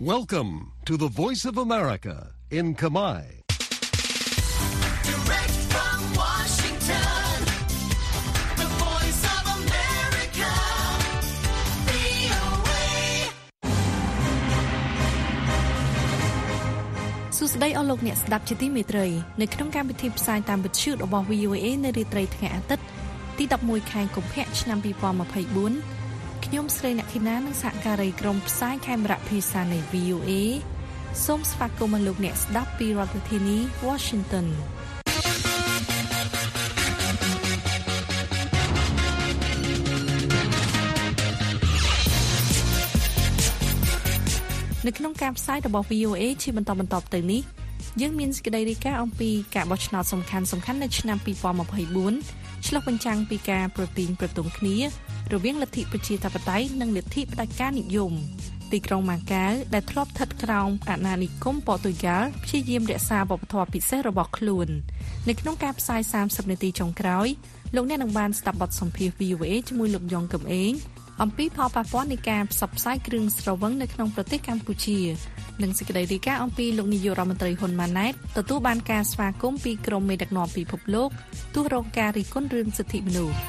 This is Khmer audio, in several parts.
Welcome to the Voice of America in Khmer. Direct from Washington, the Voice of America, VOA. សួស្តីអស់លោកអ្នកស្ដាប់ជាទីមេត្រីនៅក្នុងកម្មវិធីផ្សាយតាមវិទ្យុរបស់ VOA នៅរាត្រីថ្ងៃអាទិត្យទី11ខែកុម្ភៈឆ្នាំ2024ខ្ញុំស្រីអ្នកធីណានិងសហការីក្រុមផ្សាយខេមរៈភាសានៃ VOA សូមស្វាគមន៍លោកអ្នកស្ដាប់ពីរដ្ឋធានី Washington នៅក្នុងការផ្សាយរបស់ VOA ជាបន្តទៅនេះយើងមានសេចក្តីរាយការណ៍អំពីការបោះឆ្នោតសំខាន់ៗនៅឆ្នាំ2024ឆ្លុះបញ្ចាំងពីការប្រទីងប្រទង់គ្នារវាងលទ្ធិប្រជាធិបតេយ្យនិងលទ្ធិផ្ដាច់ការនិយមទីក្រុងម៉ាកាវដែលធ្លាប់ស្ថិតក្រោមអាណានិគមប៉ូទុយហ្គាល់ព្យាយាមរក្សាវប្បធម៌ពិសេសរបស់ខ្លួននៅក្នុងការផ្សាយ30នាទីចុងក្រោយលោកអ្នកនឹងបានស្ដាប់បទសម្ភាសន៍ VOA ជាមួយលោកយ៉ងកំឯងអំពីផលប៉ះពាល់នៃការផ្សព្វផ្សាយគ្រឿងស្រវឹងនៅក្នុងប្រទេសកម្ពុជានិងសេចក្តីរាយការណ៍អំពីលោកនាយករដ្ឋមន្ត្រីហ៊ុនម៉ាណែតទទួលបានការស្វាគមន៍ពីក្រុមមេដឹកនាំពិភពលោកទោះរងការរិះគន់រឿងសិទ្ធិមនុស្ស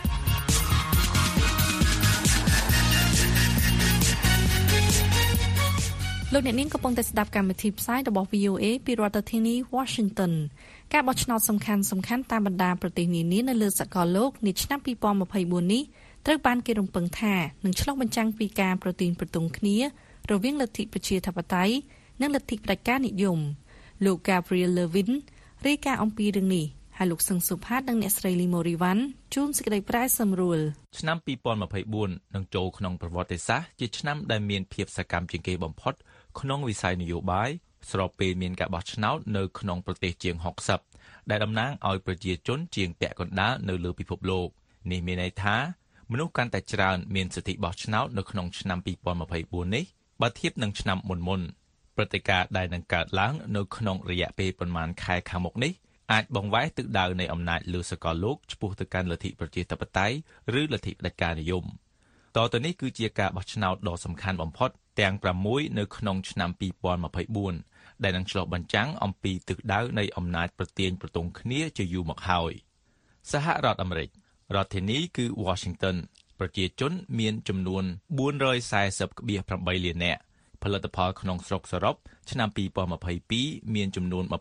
លោកអ្នកនាងកំពុងតែស្ដាប់កម្មវិធីផ្សាយរបស់ VOA ពីរដ្ឋធានី Washington ការបោះឆ្នោតសំខាន់តាមបណ្ដាប្រទេសនានានៅលើសកលលោកនាឆ្នាំ2024នេះត្រូវបានគេរំពឹងថានឹងឆ្លុះបញ្ចាំងពីការប្រទីនប្រទង់គ្នារវាងលទ្ធិប្រជាធិបតេយ្យនិងលទ្ធិផ្ដាច់ការនិយមលោក Gabriel Levin រាយការណ៍អំពីរឿងនេះហើយលោកសឹងសុផាតនិងអ្នកស្រីលីម៉ូរីវ៉ាន់ជួនសេចក្តីប្រែសម្រួលឆ្នាំ2024នឹងចូលក្នុងប្រវត្តិសាស្ត្រជាឆ្នាំដែលមានភាពសកម្មជាងគេបំផុតក្នុងវិស័យនយោបាយស្របពេលមានការបោះឆ្នោតនៅក្នុងប្រទេសជាង60ដែលតំណាងឲ្យប្រជាជនជាងពាក់កណ្ដាលនៅលើពិភពលោកនេះមានន័យថាមនុស្សកាន់តែច្រើនមានសិទ្ធិបោះឆ្នោតនៅក្នុងឆ្នាំ2024នេះបើធៀបនឹងឆ្នាំមុនព្រឹត្តិការណ៍ដែលនឹងកើតឡើងនៅក្នុងរយៈពេលប្រមាណខែខាងមុខនេះអាចបង្វែរទិសដៅនៃអំណាចលើសកលលោកឆ្ពោះទៅកាន់លទ្ធិប្រជាធិបតេយ្យឬលទ្ធិផ្ដាច់ការនិយមតទៅនេះគឺជាការបោះឆ្នោតដ៏សំខាន់បំផុតទាំង6នៅក្នុងឆ្នាំ2024ដែលនឹងឆ្លុះបញ្ចាំងអំពីទិសដៅនៃអំណាចប្រទាញប្រទង់គ្នាជាយូរមកហើយសហរដ្ឋអាមេរិករដ្ឋធានីគឺ Washington ប្រជាជនមានចំនួន 440.8 លាននាក់ផលិតផលក្នុងស្រុកសរុបឆ្នាំ2022មានចំនួន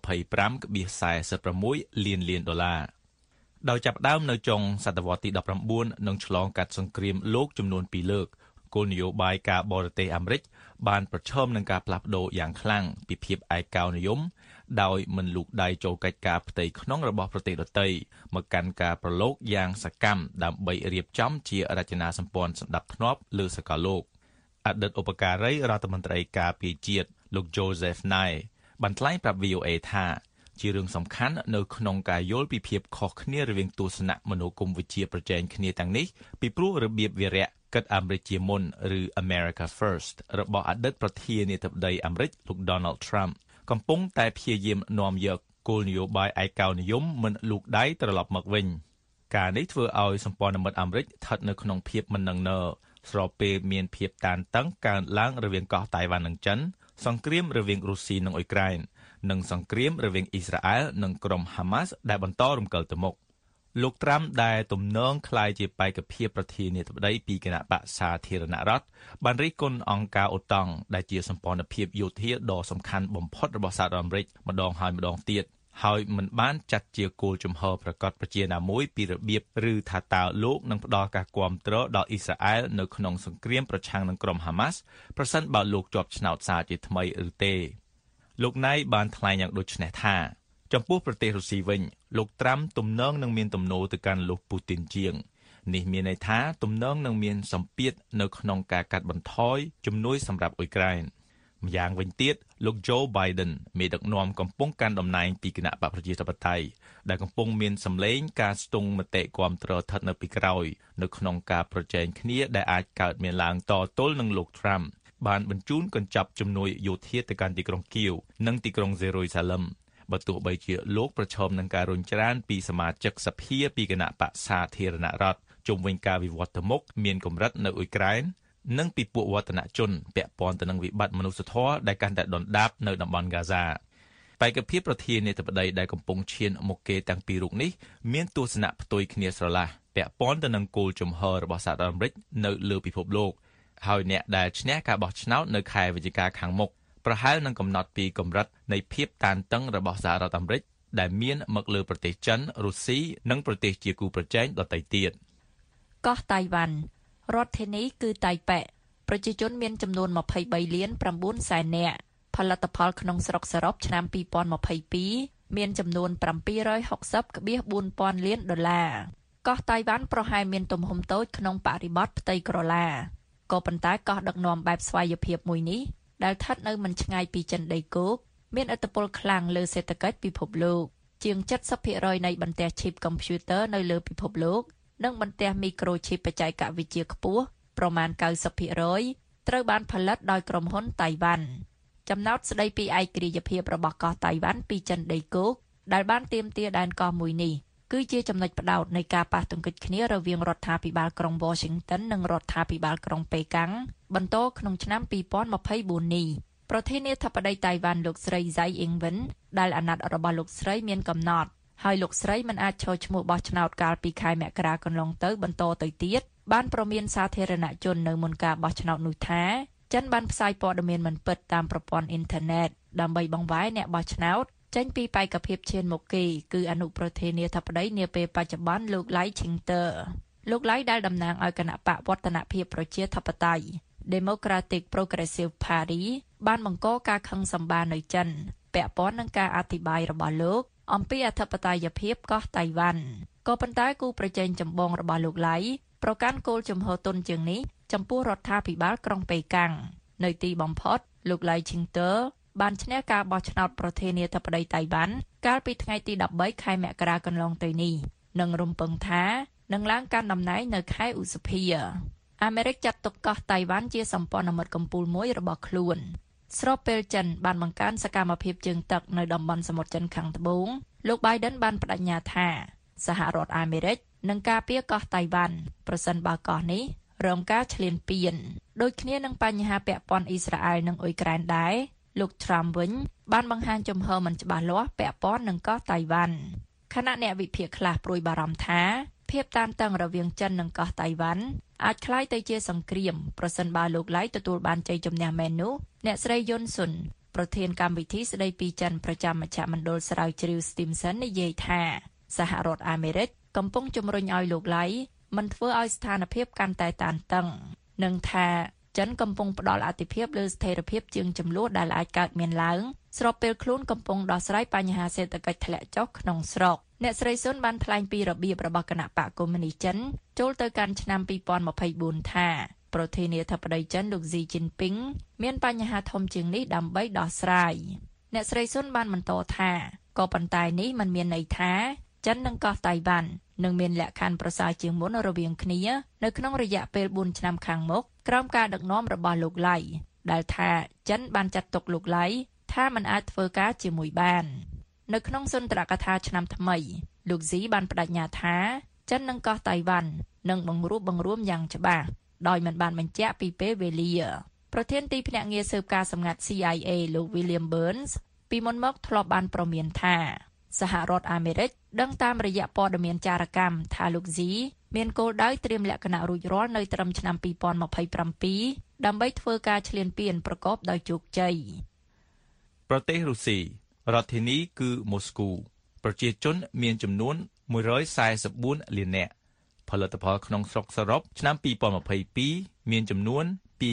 25.46 លានដុល្លារដោយចាប់ផ្ដើមនៅចុងសតវត្សទី19និងឆ្លងកាត់សង្គ្រាមលោកចំនួន2លើកគោលនយោបាយការបរទេសអាមេរិកបានប្រឈមនឹងការផ្លាស់ប្ដូរយ៉ាងខ្លាំងពីភាពឯកោនិយមដោយមិនលូកដៃចូលកិច្ចការផ្ទៃក្នុងរបស់ប្រទេសដទៃមកកាន់ការប្រឡូកយ៉ាងសកម្មដើម្បីរៀបចំជារចនាសម្ព័ន្ធសណ្ដាប់ធ្នាប់លើសកលលោកអតីតឧបការីរដ្ឋមន្ត្រីការពារជាតិលោក Joseph Nye បានថ្លែងប្រាប់ VOA ថាជារឿងសំខាន់នៅក្នុងការយល់ពីភាពខុសគ្នារវាងទស្សនៈមនោគមវិជ្ជាប្រជែងគ្នាទាំងនេះពីព្រោះរបៀបវារៈគិតអាមេរិកជាមុនឬ America First របស់អតីតប្រធានាធិបតីអាមេរិកលោក Donald Trump កំពុងតែព្យាយាមនាំយកគោលនយោបាយឯកោនិយមមិនលូកដៃត្រឡប់មកវិញការនេះធ្វើឲ្យសម្ព័ន្ធមិត្តអាមេរិកស្ថិតនៅក្នុងភាពមិននឹងណឺស្របពេលមានភាពតានតឹងកើនឡើងរវាងកោះតៃវ៉ាន់និងចិនសង្គ្រាមរវាងរុស្ស៊ីនិងអ៊ុយក្រែននិងសង្គ្រាមរវាងអ៊ីស្រាអែលនិងក្រុមហាម៉ាស់ដែលបន្តរំកិលទៅមុខលោកត្រាំដែលទំនងក្លាយជាបេក្ខភាពប្រធានាធិបតីពីគណៈបក្សសាធារណរដ្ឋបានរិះគន់អង្គការអូតង់ដែលជាសម្ព័ន្ធភាពយោធាដ៏សំខាន់បំផុតរបស់សហរដ្ឋអាមេរិកម្ដងហើយម្ដងទៀតហើយមិនបានចាត់ជាគោលជំហរប្រកាសប្រជាណាមួយពីរបៀបឬថាតើលោកនឹងផ្ដល់ការគាំទ្រដល់អ៊ីស្រាអែលនៅក្នុងសង្គ្រាមប្រឆាំងនឹងក្រុមហាម៉ាស់ប្រសិនបើលោកជាប់ឆ្នោតសារជាថ្មីឬទេលោកណៃបានថ្លែងយ៉ាងដូចនេះថាចំពោះប្រទេសរុស្ស៊ីវិញលោកត្រាំទំនងនឹងមានទំនោរទៅកាន់លោកពូទីនជាងនេះមានន័យថាទំនងនឹងមានសម្ពាធនៅក្នុងការកាត់បន្ថយជំនួយសម្រាប់អ៊ុយក្រែនម្យ៉ាងវិញទៀតលោក Joe Biden មេដឹកនាំកំពុងកាន់តំណែងពីគណៈបកប្រជាធិបតេយ្យដែលកំពុងមានសម្លេងការស្ទង់មតិគាំទ្រស្ថិតនៅពីក្រោយនៅក្នុងការប្រជែងគ្នាដែលអាចកើតមានឡើងតទល់នឹងលោក Trump បានបញ្ជូនកញ្ចប់ជំនួយយោធាទៅកាន់ទីក្រុងគៀវនិងទីក្រុងសេរូសាឡឹមបើទោះបីជាលោកប្រឈមនឹងការរុញច្រានពីសមាជិកសភាពីគណៈបក្សសាធារណរដ្ឋជុំវិញការវិវត្តទៅមុខមានកម្រិតនៅអ៊ុយក្រែននិងពីពួកវឌ្ឍនជនពាក់ព័ន្ធទៅនឹងវិបត្តិមនុស្សធម៌ដែលកាន់តែដុនដាបនៅតំបន់ហ្គាហ្សាបេក្ខភាពប្រធានាធិបតីដែលកំពុងឈានមកគេទាំងពីររូបនេះមានទស្សនៈផ្ទុយគ្នាស្រឡះពាក់ព័ន្ធទៅនឹងគោលជំហររបស់សហរដ្ឋអាមេរិកនៅលើពិភពលោកហើយអ្នកដែលឈ្នះការបោះឆ្នោតនៅខែវិច្ឆិកាខាងមុខប្រហែលនឹងកំណត់ពីកម្រិតនៃភាពតានតឹងរបស់សហរដ្ឋអាមេរិកដែលមានមកលើប្រទេសចិនរុស្ស៊ីនិងប្រទេសជាគូប្រជែងដទៃទៀតកោះតៃវ៉ាន់រដ្ឋធានីគឺតៃប៉េប្រជាជនមានចំនួន23លាន9សែននាក់ផលិតផលក្នុងស្រុកសរុបឆ្នាំ2022មានចំនួន760.4000 លានដុល្លារកោះតៃវ៉ាន់ប្រហែលមានទំហំតូចក្នុងបរិបទផ្ទៃក្រឡាក៏ប៉ុន្តែកោះដឹកនាំបែបស្វ័យភាពមួយនេះដែលស្ថិតនៅមិនឆ្ងាយពីចិនដីគោកមានឥទ្ធិពលខ្លាំងលើសេដ្ឋកិច្ចពិភពលោកជាង 70% នៃបន្ទះឈីបកុំព្យូទ័រនៅលើពិភពលោកនិងបន្ទះមីក្រូឈីបបច្ចេកវិទ្យាខ្ពស់ប្រមាណ 90% ត្រូវបានផលិតដោយក្រុមហ៊ុនតៃវ៉ាន់ចំណោទស្ដីពីឯករាជ្យភាពរបស់កោះតៃវ៉ាន់ពីចិនដីគោកដែលបានទាមទារដែនកោះមួយនេះគឺជាចំណុចផ្ដោតនៃការប៉ះទង្គិចគ្នារវាងរដ្ឋាភិបាលក្រុង Washington និងរដ្ឋាភិបាលក្រុងប៉េកាំងបន្តក្នុងឆ្នាំ2024នេះប្រធានាធិបតីតៃវ៉ាន់លោកស្រី Tsai Ing-wen ដែលអាណត្តិរបស់លោកស្រីមានកំណត់ហើយលោកស្រីមិនអាចចូលឈ្មោះបោះឆ្នោតកាលពីខែមករាកន្លងទៅបន្តទៅទៀតបានប្រមានសាធារណជននៅមុនការបោះឆ្នោតនោះថាចិនបានផ្សាយព័ត៌មានមិនពិតតាមប្រព័ន្ធអ៊ីនធឺណិតដើម្បីបង្វែរអ្នកបោះឆ្នោតចេញពីបេក្ខភាពឈានមុខគេគឺអនុប្រធានាធិបតីនាពេលបច្ចុប្បន្នលោក Lai Ching-te លោក Lai ដែលតំណាងឲ្យគណៈបកវឌ្ឍនភាពប្រជាធិបតេយ្យ Democratic Progressive Party បានបង្កការខឹងសម្បារនៅចិនពាក់ព័ន្ធនឹងការអធិប្បាយរបស់លោកអំពីអធិបតេយ្យភាពកោះតៃវ៉ាន់ក៏ប៉ុន្តែគូប្រជែងចម្បងរបស់លោក Lai ប្រកាន់គោលជំហរទន់ជាងនេះចំពោះរដ្ឋាភិបាលក្រុងប៉េកាំងនៅទីបំផុតលោក Lai Ching-te បានឈ្នះការបោះឆ្នោតប្រធានាធិបតីតៃវ៉ាន់កាលពីថ្ងៃទី13ខែមករាកន្លងទៅនេះនិងរំពឹងថានឹងឡើងកាន់តំណែងនៅខែឧសភាអាមេរិកចាត់ទុកកោះតៃវ៉ាន់ជាសម្ព័ន្ធមិត្តកំពូលមួយរបស់ខ្លួនស្របពេលចិនបានបង្កើនសកម្មភាពជើងទឹកនៅតំបន់សមុទ្រចិនខាងត្បូងលោក Biden បានបដិញ្ញាថាសហរដ្ឋអាមេរិកនឹងការពារកោះតៃវ៉ាន់ប្រសិនបើកោះនេះរងការឈ្លានពានដូចគ្នានឹងបញ្ហាពាក់ព័ន្ធអ៊ីស្រាអែលនិងអ៊ុយក្រែនដែរលោក Trump វិញបានបង្ហាញជំហរមិនច្បាស់លាស់ពាក់ព័ន្ធនឹងកោះតៃវ៉ាន់ខណៈអ្នកវិភាគខ្លះព្រួយបារម្ភថាភាពតានតឹងរវាងចិននិងកោះតៃវ៉ាន់អាចក្លាយទៅជាសង្គ្រាមប្រសិនបើលោក Lai ទទួលបានជ័យជំនះមែននោះអ្នកស្រីយុនស៊ុនប្រធានកម្មវិធីស្ដីពីចិនប្រចាំមជ្ឈមណ្ឌលស្រាវជ្រាវ Stimson និយាយថាសហរដ្ឋអាមេរិកកំពុងជំរុញឲ្យលោក Lai មិនធ្វើឲ្យស្ថានភាពកាន់តែតានតឹងនិងថាចិនកំពុងផ្ដល់អាទិភាពលើស្ថិរភាពជាងចំនួនដែលអាចកើតមានឡើងស្របពេលខ្លួនកំពុងដោះស្រាយបញ្ហាសេដ្ឋកិច្ចធ្លាក់ចុះក្នុងស្រុកអ្នកស្រីស៊ុនបានថ្លែងពីរបៀបរបស់គណៈបកកុម្មុយនីសចិនចូលទៅកាន់ឆ្នាំ2024ថាប្រធានាធិបតីចិនលោក Xi Jinping មានបញ្ហាធំជាងនេះដើម្បីដោះស្រាយអ្នកស្រីស៊ុនបានបន្តថាក៏ប៉ុន្តែនេះមិនមានន័យថាចិននិងកោះតៃវ៉ាន់នឹងមានលក្ខខណ្ឌប្រសើរជាងមុនរវាងគ្នានៅក្នុងរយៈពេល4ឆ្នាំខាងមុខក្រោមការដឹកនាំរបស់លោក Lai ដែលថាចិនបានចាត់ទុកលោក Lai ថាមិនអាចធ្វើការជាមួយបាននៅក្នុងសុន្ទរកថាឆ្នាំថ្មីលោក Xi បានបដិញ្ញាថាចិននិងកោះតៃវ៉ាន់នឹងបង្រួបបង្រួមយ៉ាងច្បាស់ដោយមិនបានបញ្ជាក់ពីពេលវេលាប្រធានទីភ្នាក់ងារស៊ើបការសម្ងាត់ CIA លោក William Burns ពីមុនមកធ្លាប់បានប្រមានថាសហរដ្ឋអាមេរិកដឹងតាមរយៈព័ត៌មានចារកម្មថាលោក Xi មានគោលដៅត្រៀមលក្ខណៈរួចរាល់នៅត្រឹមឆ្នាំ2027ដើម្បីធ្វើការឈ្លានពានប្រកបដោយជោគជ័យប្រទេសរុស្ស៊ីរដ្ឋធានីគឺម៉ូស្គូប្រជាជនមានចំនួន144លាននាក់ផលិតផលក្នុងស្រុកសរុបឆ្នាំ2022មានចំនួន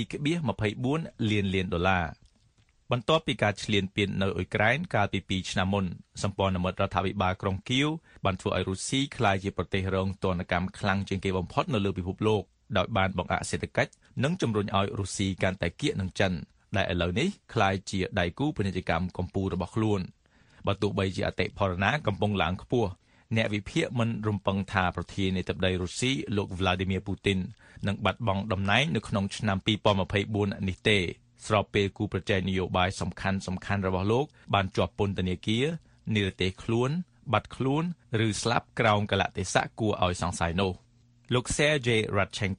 2.24 លានដុល្លារបន្ទាប់ពីការឈ្លានពាននៅអ៊ុយក្រែនកាលពី2ឆ្នាំមុនសម្ព័ន្ធមិត្តរដ្ឋាភិបាលក្រុងគៀវបានធ្វើឲ្យរុស្ស៊ីក្លាយជាប្រទេសរងទណ្ឌកម្មខ្លាំងជាងគេបំផុតនៅលើពិភពលោកដោយបានបង្អាក់សេដ្ឋកិច្ចនិងជំរុញឲ្យរុស្ស៊ីកាន់តែគៀកនឹងចិនដែលឥឡូវនេះក្លាយជាដៃគូពាណិជ្ជកម្មកំពូលរបស់ខ្លួនបើទោះបីជាអតិផរណាកំពុងឡើងខ្ពស់អ្នកវិភាគមិនរំពឹងថាប្រធានាធិបតីរុស្ស៊ីលោក Vladimir Putin នឹងបាត់បង់តំណែងនៅក្នុងឆ្នាំ2024នេះទេស្របពេលគូប្រជែងនយោបាយសំខាន់របស់លោកបានជាប់ពន្ធនាគារនិរទេសខ្លួនបាត់ខ្លួនឬស្លាប់ក្រោមកលៈទេសៈគួរឲ្យសង្ស័យនោះលោក Sergei Radchenko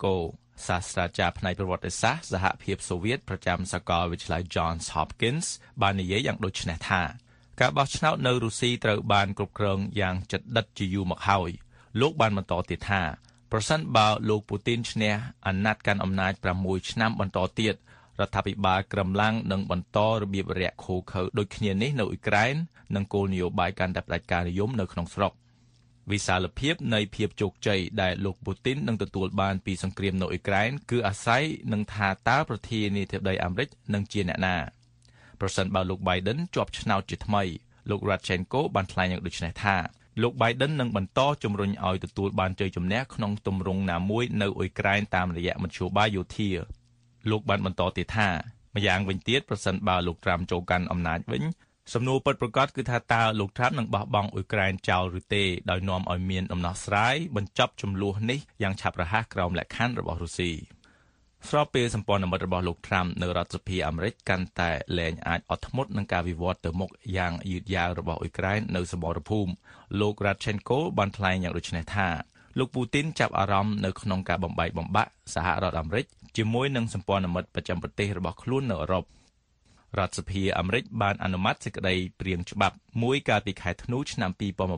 សាស្ត្រាចារ្យផ្នែកប្រវត្តិសាស្ត្រសហភាពសូវៀតប្រចាំសាកលវិទ្យាល័យ Johns Hopkins បាននិយាយយ៉ាងដូចនេះថាការបោះឆ្នោតនៅរុស្ស៊ីត្រូវបានគ្រប់គ្រងយ៉ាងជិតដិតជាយូរមកហើយលោកបានបន្តទៀតថាប្រសិនបើលោកពូទីនឈ្នះអាណត្តិកាន់អំណាច6ឆ្នាំបន្តទៀតរដ្ឋាភិបាលក្រឹមឡាំងនឹងបន្តរបៀបរយៈឃោឃៅដូចគ្នានេះនៅអ៊ុយក្រែននិងគោលនយោបាយកាន់តែផ្ដាច់ការនិយមនៅក្នុងស្រុកវិសាលភាពនៃភាពជោគជ័យដែលលោកពូទីននឹងទទួលបានពីសង្គ្រាមនៅអ៊ុយក្រែនគឺអាស្រ័យនឹងថាតើប្រធានាធិបតីអាមេរិកនឹងជាអ្នកណាប្រសិនបើលោក Biden ជាប់ឆ្នោតជាថ្មីលោក Radchenko បានថ្លែងយ៉ាងដូចនេះថាលោក Biden នឹងបន្តជំរុញឲ្យទទួលបានជ័យជំនះក្នុងទម្រង់ណាមួយនៅអ៊ុយក្រែនតាមរយៈមធ្យោបាយយោធាលោកបានបន្តទៀតថាម្យ៉ាងវិញទៀតប្រសិនបើលោក Trump ចូលកាន់អំណាចវិញសំណួរពិតប្រាកដគឺថាតើលោក Trump នឹងបោះបង់អ៊ុយក្រែនចោលឬទេដោយនាំឲ្យមានដំណោះស្រាយបញ្ចប់ជម្លោះនេះយ៉ាងឆាប់រហ័សក្រោមលក្ខខណ្ឌរបស់រុស្ស៊ីស្របពេលសម្ព័ន្ធមិត្តរបស់លោក Trump នៅរដ្ឋសភាអាមេរិកកាន់តែលែងអាចអត់ធ្មត់នឹងការវិវត្តទៅមុខយ៉ាងយឺតយ៉ាវរបស់អ៊ុយក្រែននៅសមរភូមិលោក Radchenko បានថ្លែងយ៉ាងដូចនេះថាលោកពូទីនចាប់អារម្មណ៍នៅក្នុងការបំបែកបំបាក់សហរដ្ឋអាមេរិកជាមួយនឹងសម្ព័ន្ធមិត្តប្រចាំប្រទេសរបស់ខ្លួននៅអឺរ៉ុបរដ្ឋសភាអាមេរិកបានអនុម័តសេចក្តីព្រាងច្បាប់មួយកាលពីខែធ្នូឆ្នាំ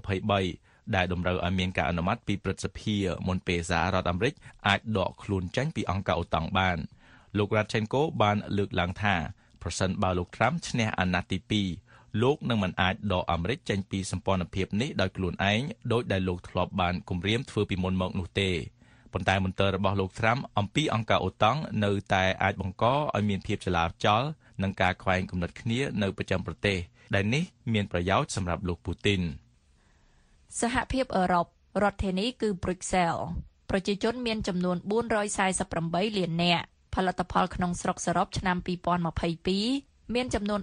2023ដែលតម្រូវឲ្យមានការអនុម័តពីព្រឹទ្ធសភាមុនពេលសហរដ្ឋអាមេរិកអាចដកខ្លួនចេញពីអង្គការអូតាំងបានលោក Radchenko បានលើកឡើងថាប្រសិនបើលោក Trump ឈ្នះអាណត្តិទី2លោកនឹងមិនអាចដកអាមេរិកចេញពីសម្ព័ន្ធភាពនេះដោយខ្លួនឯងដោយដែលលោកធ្លាប់បានគម្រាមធ្វើពីមុនមកនោះទេប៉ុន្តែមន្ទិលរបស់លោក Trump អំពីអង្គការអូតាំងនៅតែអាចបង្កឲ្យមានភាពចលាចលនិងការខ្វែងគំនិតគ្នានៅប្រចាំប្រទេសដែលនេះមានប្រយោជន៍សម្រាប់លោកពូទីនសហភាពអឺរ៉ុបរដ្ឋធានីគឺ Brussels ប្រជាជនមានចំនួន448លាននាក់ផលិតផលក្នុងស្រុកសរុបឆ្នាំ2022មានចំនួន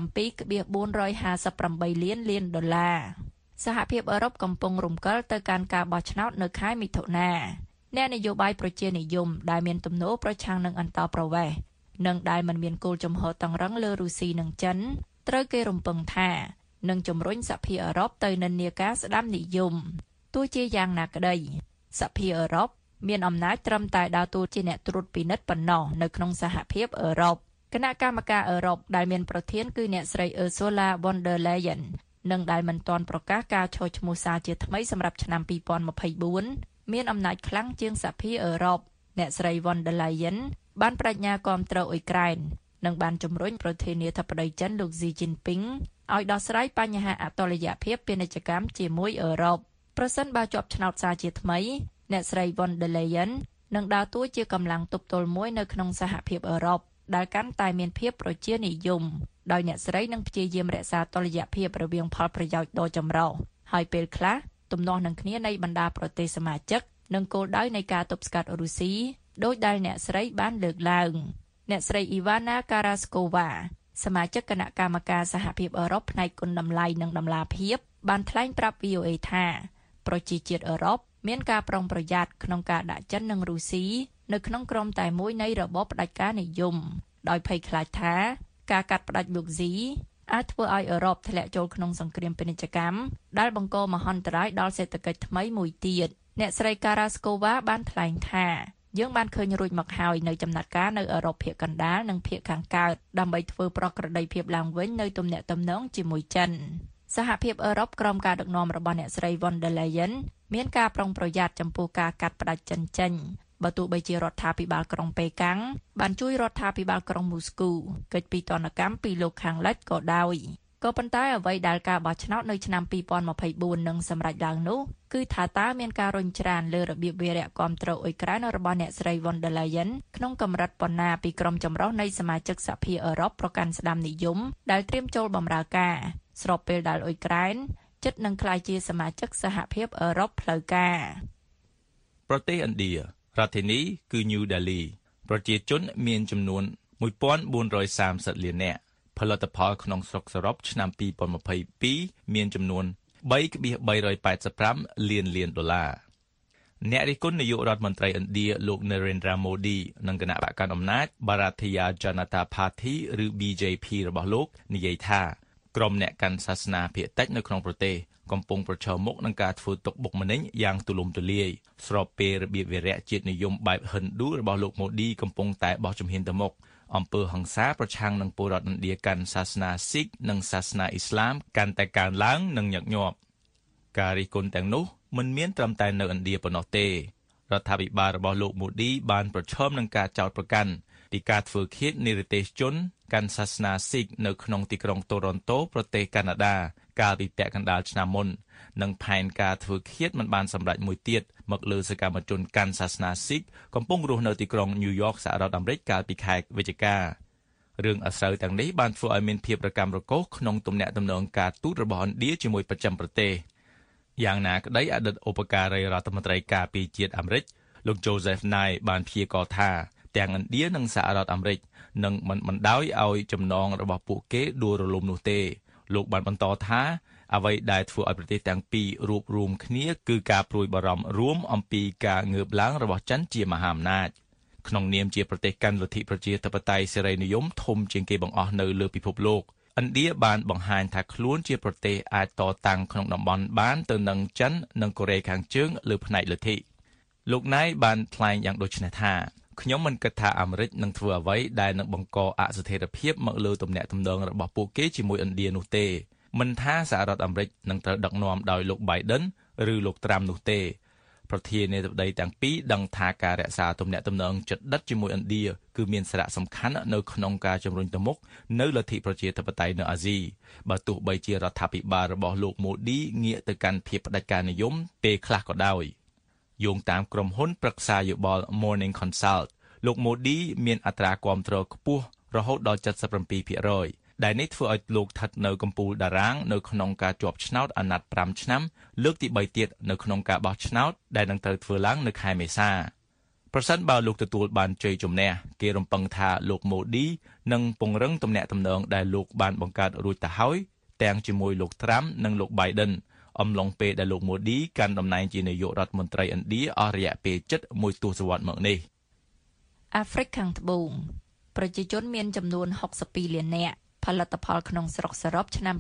17.458 លានដុល្លារសហភាពអឺរ៉ុបកំពុងរំកិលទៅកាន់ការបោះឆ្នោតនៅខែមិថុនាអ្នកនយោបាយប្រជានិយមដែលមានទំនោរប្រឆាំងនឹងអន្តោប្រវេសន៍និងដែលមិនមានគោលជំហរតឹងរ៉ឹងលើរុស្ស៊ីនិងចិនត្រូវគេរំពឹងថានឹងជំរុញសហភាពអឺរ៉ុបទៅនិន្នាការស្ដាំនិយមទោះជាយ៉ាងណាក្តីសហភាពអឺរ៉ុបមានអំណាចត្រឹមតែដើរតួជាអ្នកត្រួតពិនិត្យប៉ុណ្ណោះនៅក្នុងសហភាពអឺរ៉ុបគណៈកម្មការអឺរ៉ុបដែលមានប្រធានគឺអ្នកស្រី Ursula von der Leyen និងដែលមិនទាន់ប្រកាសការឈរឈ្មោះសារជាថ្មីសម្រាប់ឆ្នាំ2024មានអំណាចខ្លាំងជាងសហភាពអឺរ៉ុបអ្នកស្រី von der Leyen បានបដិញ្ញាគាំទ្រអ៊ុយក្រែននិងបានជំរុញប្រធានាធិបតីចិនលោក Xi Jinping ឲ្យដោះស្រាយបញ្ហាអតុល្យភាពពាណិជ្ជកម្មជាមួយអឺរ៉ុបប្រសិនបើជាប់ឆ្នោតសារជាថ្មីអ្នកស្រី von der Leyen នឹងដើរតួជាកម្លាំងទប់ទល់មួយនៅក្នុងសហភាពអឺរ៉ុបដែលកាន់តែមានភាពប្រជានិយមដោយអ្នកស្រីនឹងព្យាយាមរក្សាតុល្យភាពរវាងផលប្រយោជន៍ដ៏ចម្រុះហើយពេលខ្លះទំនាស់នឹងគ្នានៃបណ្ដាប្រទេសសមាជិកនិងគោលដៅនៃការទប់ស្កាត់រុស្ស៊ីដោយដែលអ្នកស្រីបានលើកឡើងអ្នកស្រី Ivana Karaskova សមាជិកគណៈកម្មការសហភាពអឺរ៉ុបផ្នែកគុណតម្លៃនិងតម្លាភាពបានថ្លែងប្រាប់ VOA ថាប្រជាជាតិអឺរ៉ុបមានការប្រុងប្រយ័ត្នក្នុងការដាក់ចិននិងរុស្ស៊ីនៅក្នុងក្រុមតែមួយនៃរបបផ្ដាច់ការនិយមដោយភ័យខ្លាចថាការកាត់ផ្ដាច់លោកស៊ីអាចធ្វើឲ្យអឺរ៉ុបធ្លាក់ចូលក្នុងសង្គ្រាមពាណិជ្ជកម្មដែលបង្កមហន្តរាយដល់សេដ្ឋកិច្ចថ្មីមួយទៀតអ្នកស្រី Karaskova បានថ្លែងថាយើងបានឃើញរួចមកហើយនៅចំណាត់ការនៅអឺរ៉ុបភាគកណ្ដាលនិងភាគខាងកើតដើម្បីធ្វើប្រក្រតីភាពឡើងវិញនៅទំនាក់ទំនងជាមួយចិនសហភាពអឺរ៉ុបក្រោមការដឹកនាំរបស់អ្នកស្រី von der Leyen មានការប្រុងប្រយ័ត្នចំពោះការកាត់ផ្ដាច់ចិនចេញបើទោះបីជារដ្ឋាភិបាលក្រុងប៉េកាំងបានជួយរដ្ឋាភិបាលក្រុងមូស្គូកិច្ចពីទណ្ឌកម្មពីលោកខាងលិចក៏ដោយក៏ប៉ុន្តែអ្វីដែលការបោះឆ្នោតនៅឆ្នាំ2024នឹងសម្រេចឡើងនោះគឺថាតើមានការរុញច្រានលើរបៀបវារៈគាំទ្រអ៊ុយក្រែនរបស់អ្នកស្រី von der Leyen ក្នុងកម្រិតប៉ុណ្ណាពីក្រុមចម្រុះនៃសមាជិកសហភាពអឺរ៉ុបប្រកាន់ស្ដាំនិយមដែលត្រៀមចូលបម្រើការស្របពេលដែលអ៊ុយក្រែនជិតនឹងក្លាយជាសមាជិកសហភាពអឺរ៉ុបផ្លូវការប្រទេសឥណ្ឌារដ្ឋធានីគឺ New Delhi ប្រជាជនមានចំនួន 1430 លាននាក់ផលិតផលក្នុងស្រុកសរុបឆ្នាំ2022មានចំនួន 3.385 លានដុល្លារអ្នករិះគន់នាយករដ្ឋមន្ត្រីឥណ្ឌាលោក Narendra Modi និងគណៈបកកណ្ដាលអំណាច Bharatiya Janata Party ឬ BJP របស់លោកនិយាយថាក្រុមអ្នកកាន់សាសនាភាគតិចនៅក្នុងប្រទេសកំពុងប្រឈមមុខនឹងការធ្វើទុកបុកម្នេញយ៉ាងទូលំទូលាយស្របពេលរបៀបវារៈជាតិនិយមបែបហិណ្ឌូរបស់លោកម៉ូឌីកំពុងតែបោះជំហានទៅមុខអំពើហិង្សាប្រឆាំងនឹងពលរដ្ឋឥណ្ឌាកាន់សាសនាស៊ីកនិងសាសនាអ៊ីស្លាមកាន់តែកើនឡើងនិងញឹកញាប់ការរិះគន់ទាំងនោះមិនមានត្រឹមតែនៅឥណ្ឌាប៉ុណ្ណោះទេរដ្ឋាភិបាលរបស់លោកម៉ូឌីបានប្រឈមនឹងការចោទប្រកាន់ពីការធ្វើឃាតនិរទេសជនកាន់សាសនាស៊ីកនៅក្នុងទីក្រុងតូរ៉ុនតូប្រទេសកាណាដាកាលពីពាក់កណ្ដាលឆ្នាំមុននិងផែនការធ្វើឃាតមិនបានសម្រេចមួយទៀតមកលើសកម្មជនកាន់សាសនាស៊ីកកំពុងរស់នៅទីក្រុងញូវយ៉កសហរដ្ឋអាមេរិកកាលពីខែវិច្ឆិការឿងអាស្រូវទាំងនេះបានធ្វើឲ្យមានភាពរកាំរកូសក្នុងទំនាក់ទំនងការទូតរបស់ឥណ្ឌាជាមួយបស្ចិមប្រទេសយ៉ាងណាក្តីអតីតឧបការីរដ្ឋមន្ត្រីការពារជាតិអាមេរិកលោក Joseph Nye បានព្យាករណ៍ថាទាំងឥណ្ឌានិងសហរដ្ឋអាមេរិកនឹងមិនបណ្ដោយឲ្យចំណងរបស់ពួកគេដួលរលំនោះទេលោកបានបន្តថាអ្វីដែលធ្វើឲ្យប្រទេសទាំងពីររួបរวมគ្នាគឺការព្រួយបារម្ភរួមអំពីការងើបឡើងរបស់ចិនជាមហាអំណាចក្នុងនាមជាប្រទេសកាន់លទ្ធិប្រជាធិបតេយ្យសេរីនិយមធំជាងគេបង្អស់នៅលើពិភពលោកឥណ្ឌាបានបង្ហាញថាខ្លួនជាប្រទេសអាចតតាំងក្នុងតំបន់បានទៅនឹងចិននិងកូរ៉េខាងជើងលើផ្នែកលទ្ធិលោកណៃបានថ្លែងយ៉ាងដូចនេះថាខ្ញុំមិនគិតថាអាមេរិកនឹងធ្វើអ្វីដែលនឹងបង្កអស្ថិរភាពមកលើទំនាក់ទំនងរបស់ពួកគេជាមួយឥណ្ឌានោះទេមិនថាសហរដ្ឋអាមេរិកនឹងត្រូវដឹកនាំដោយលោក Biden ឬលោក Trump នោះទេប្រធានាធិបតីទាំងពីរដឹងថាការរក្សាទំនាក់ទំនងជិតដិតជាមួយឥណ្ឌាគឺមានសារៈសំខាន់នៅក្នុងការជំរុញទៅមុខនៅលទ្ធិប្រជាធិបតេយ្យនៅអាស៊ីបើទោះបីជារដ្ឋាភិបាលរបស់លោកម៉ូឌីងាកទៅកាន់ភាពផ្ដាច់ការនិយមពេលខ្លះក៏ដោយយោងតាមក្រុមហ៊ុនប្រឹក្សាយោបល់ Morning Consult លោកម៉ូឌីមានអត្រាគាំទ្រខ្ពស់រហូតដល់ 77% ដែលនេះធ្វើឲ្យលោកស្ថិតនៅកំពូលតារាងនៅក្នុងការជាប់ឆ្នោតអាណត្តិ5ឆ្នាំលើកទី3ទៀតនៅក្នុងការបោះឆ្នោតដែលនឹងត្រូវធ្វើឡើងនៅខែមេសាប្រសិនបើលោកទទួលបានជ័យជំនះគេរំពឹងថាលោកម៉ូឌីនឹងពង្រឹងទំនាក់ទំនងដែលលោកបានបង្កើតរួចទៅហើយទាំងជាមួយលោក Trump និងលោក Biden អំឡុងពេលដែលលោកម៉ូឌីកាន់តំណែងជានាយករដ្ឋមន្ត្រីឥណ្ឌាអស់រយៈពេលជិត1ទសវត្សរ៍មកនេះអាហ្វ្រិកខាងត្បូងប្រជាជនមានចំនួន62លាននាក់ផលិតផលក្នុងស្រុកសរុបឆ្នាំ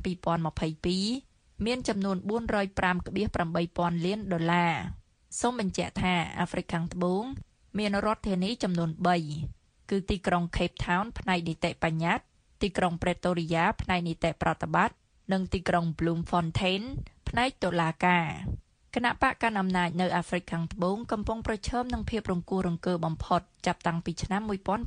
2022មានចំនួន 405.8 លានដុល្លារសូមបញ្ជាក់ថាអាហ្វ្រិកខាងត្បូងមានរដ្ឋធានីចំនួន3គឺទីក្រុង Cape Town ផ្នែកនីតិបញ្ញត្តិទីក្រុង Pretoria ផ្នែកនីតិប្រតិបត្តិនិងទីក្រុង Bloemfontein ផ្នែកតុលាការគណៈបកកាន់អំណាចនៅអាហ្វ្រិកខាងត្បូងកំពុងប្រឈមនឹងភាពរង្គោះរង្គើបំផុតចាប់តាំងពីឆ្នាំ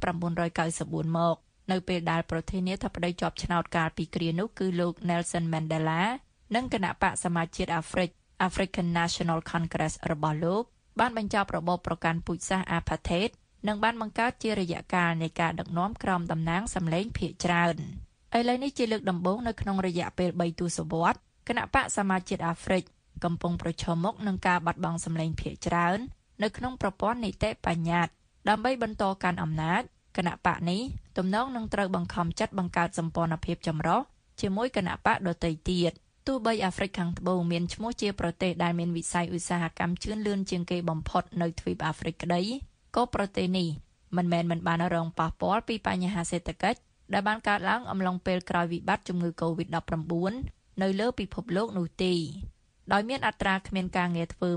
1994មកនៅពេលដែលប្រធានាធិបតីជាប់ឆ្នោតកាលពីគ្រានោះគឺលោក Nelson Mandela និងគណៈបកសមាជជាតិអាហ្វ្រិក African National Congress របស់លោកបានបញ្ចប់របបប្រកាន់ពូជសាសន៍ Apartheid និងបានបង្កើតជារយៈកាលនៃការដឹកនាំក្រោមតំណាងសម្លេងភាគច្រើនឥឡូវនេះជាលើកដំបូងនៅក្នុងរយៈពេល3ទសវត្សរ៍គណៈបកសមាជជាតិអាហ្វ្រិកកំពុងប្រឈមមុខនឹងការបាត់បង់សម្លេងភាគច្រើននៅក្នុងប្រព័ន្ធនីតិបញ្ញត្តិដើម្បីបន្តកាន់អំណាចគណៈបកនេះទំនងនឹងត្រូវបង្ខំចិត្តបង្កើតសម្ព័ន្ធភាពចម្រុះជាមួយគណៈបកដទៃទៀតទោះបីអាហ្វ្រិកខាងត្បូងមានឈ្មោះជាប្រទេសដែលមានវិស័យឧស្សាហកម្មជឿនលឿនជាងគេបំផុតនៅទ្វីបអាហ្វ្រិកក្តីក៏ប្រទេសនេះមិនបានរងប៉ះពាល់ពីបញ្ហាសេដ្ឋកិច្ចដែលបានកើតឡើងអំឡុងពេលក្រោយវិបត្តិជំងឺ COVID-19 នៅលើពិភពលោកនោះទេដោយមានអត្រាគ្មានការងារធ្វើ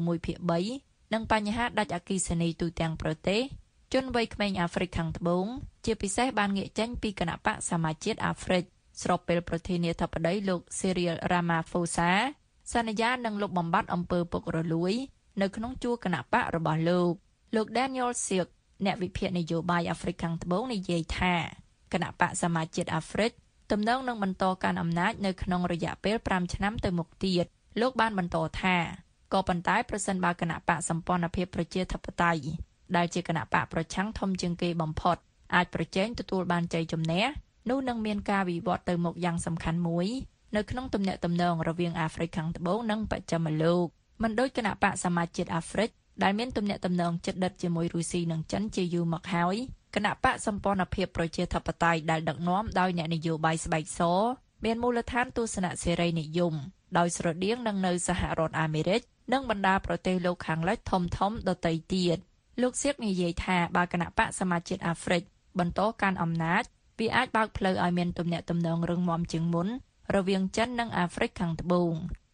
1/3 និងបញ្ហាដាច់អគ្គិសនីទូទាំងប្រទេសជនវ័យក្មេងអាហ្វ្រិកខាងត្បូងជាពិសេសបានងាកចេញពីគណៈបកសមាជជាតិអាហ្វ្រិកស្របពេលប្រធានាធិបតីលោក Cyril Ramaphosa សន្យានឹងលុបបំបាត់អំពើពុករលួយនៅក្នុងជួរគណៈបករបស់លោក Daniel Silk អ្នកវិភាគនយោបាយអាហ្វ្រិកខាងត្បូងនិយាយថាគណៈបកសមាជជាតិអាហ្វ្រិកទំនងនឹងបន្តកាន់អំណាចនៅក្នុងរយៈពេល5ឆ្នាំទៅមុខទៀតលោកបានបន្តថាក៏ប៉ុន្តែប្រសិនបើគណៈបកសម្ព័ន្ធភាពប្រជាធិបតេយ្យដែលជាគណៈបកប្រឆាំងធំជាងគេបំផុតអាចប្រជែងទទួលបានជ័យជំនះនោះនឹងមានការវិវត្តទៅមុខយ៉ាងសំខាន់មួយនៅក្នុងទំនាក់ទំនងរវាងអាហ្វ្រិកខាងត្បូងនិងបស្ចិមលោកមិនដូចគណៈបកសមាជជាតិអាហ្វ្រិកដែលមានទំនាក់ទំនងជិតដិតជាមួយរុស្ស៊ីនិងចិនជាយូរមកហើយគណៈបកសម្ព័ន្ធភាពប្រជាធិបតេយ្យដែលដឹកនាំដោយអ្នកនយោបាយស្បែកសមានមូលដ្ឋានទស្សនៈសេរីនិយមដោយស្រដៀងនឹងនៅសហរដ្ឋអាមេរិកនិងបណ្ដាប្រទេសលោកខាងលិចធំៗដទៃទៀតលោកសៀកនិយាយថាបើគណៈបកសមាជជាតិអាហ្វ្រិកបន្តកាន់អំណាចវាអាចបើកផ្លូវឲ្យមានទំនាក់ទំនងរឹងមាំជាងមុនរវាងចិននិងអាហ្វ្រិកខាងត្បូង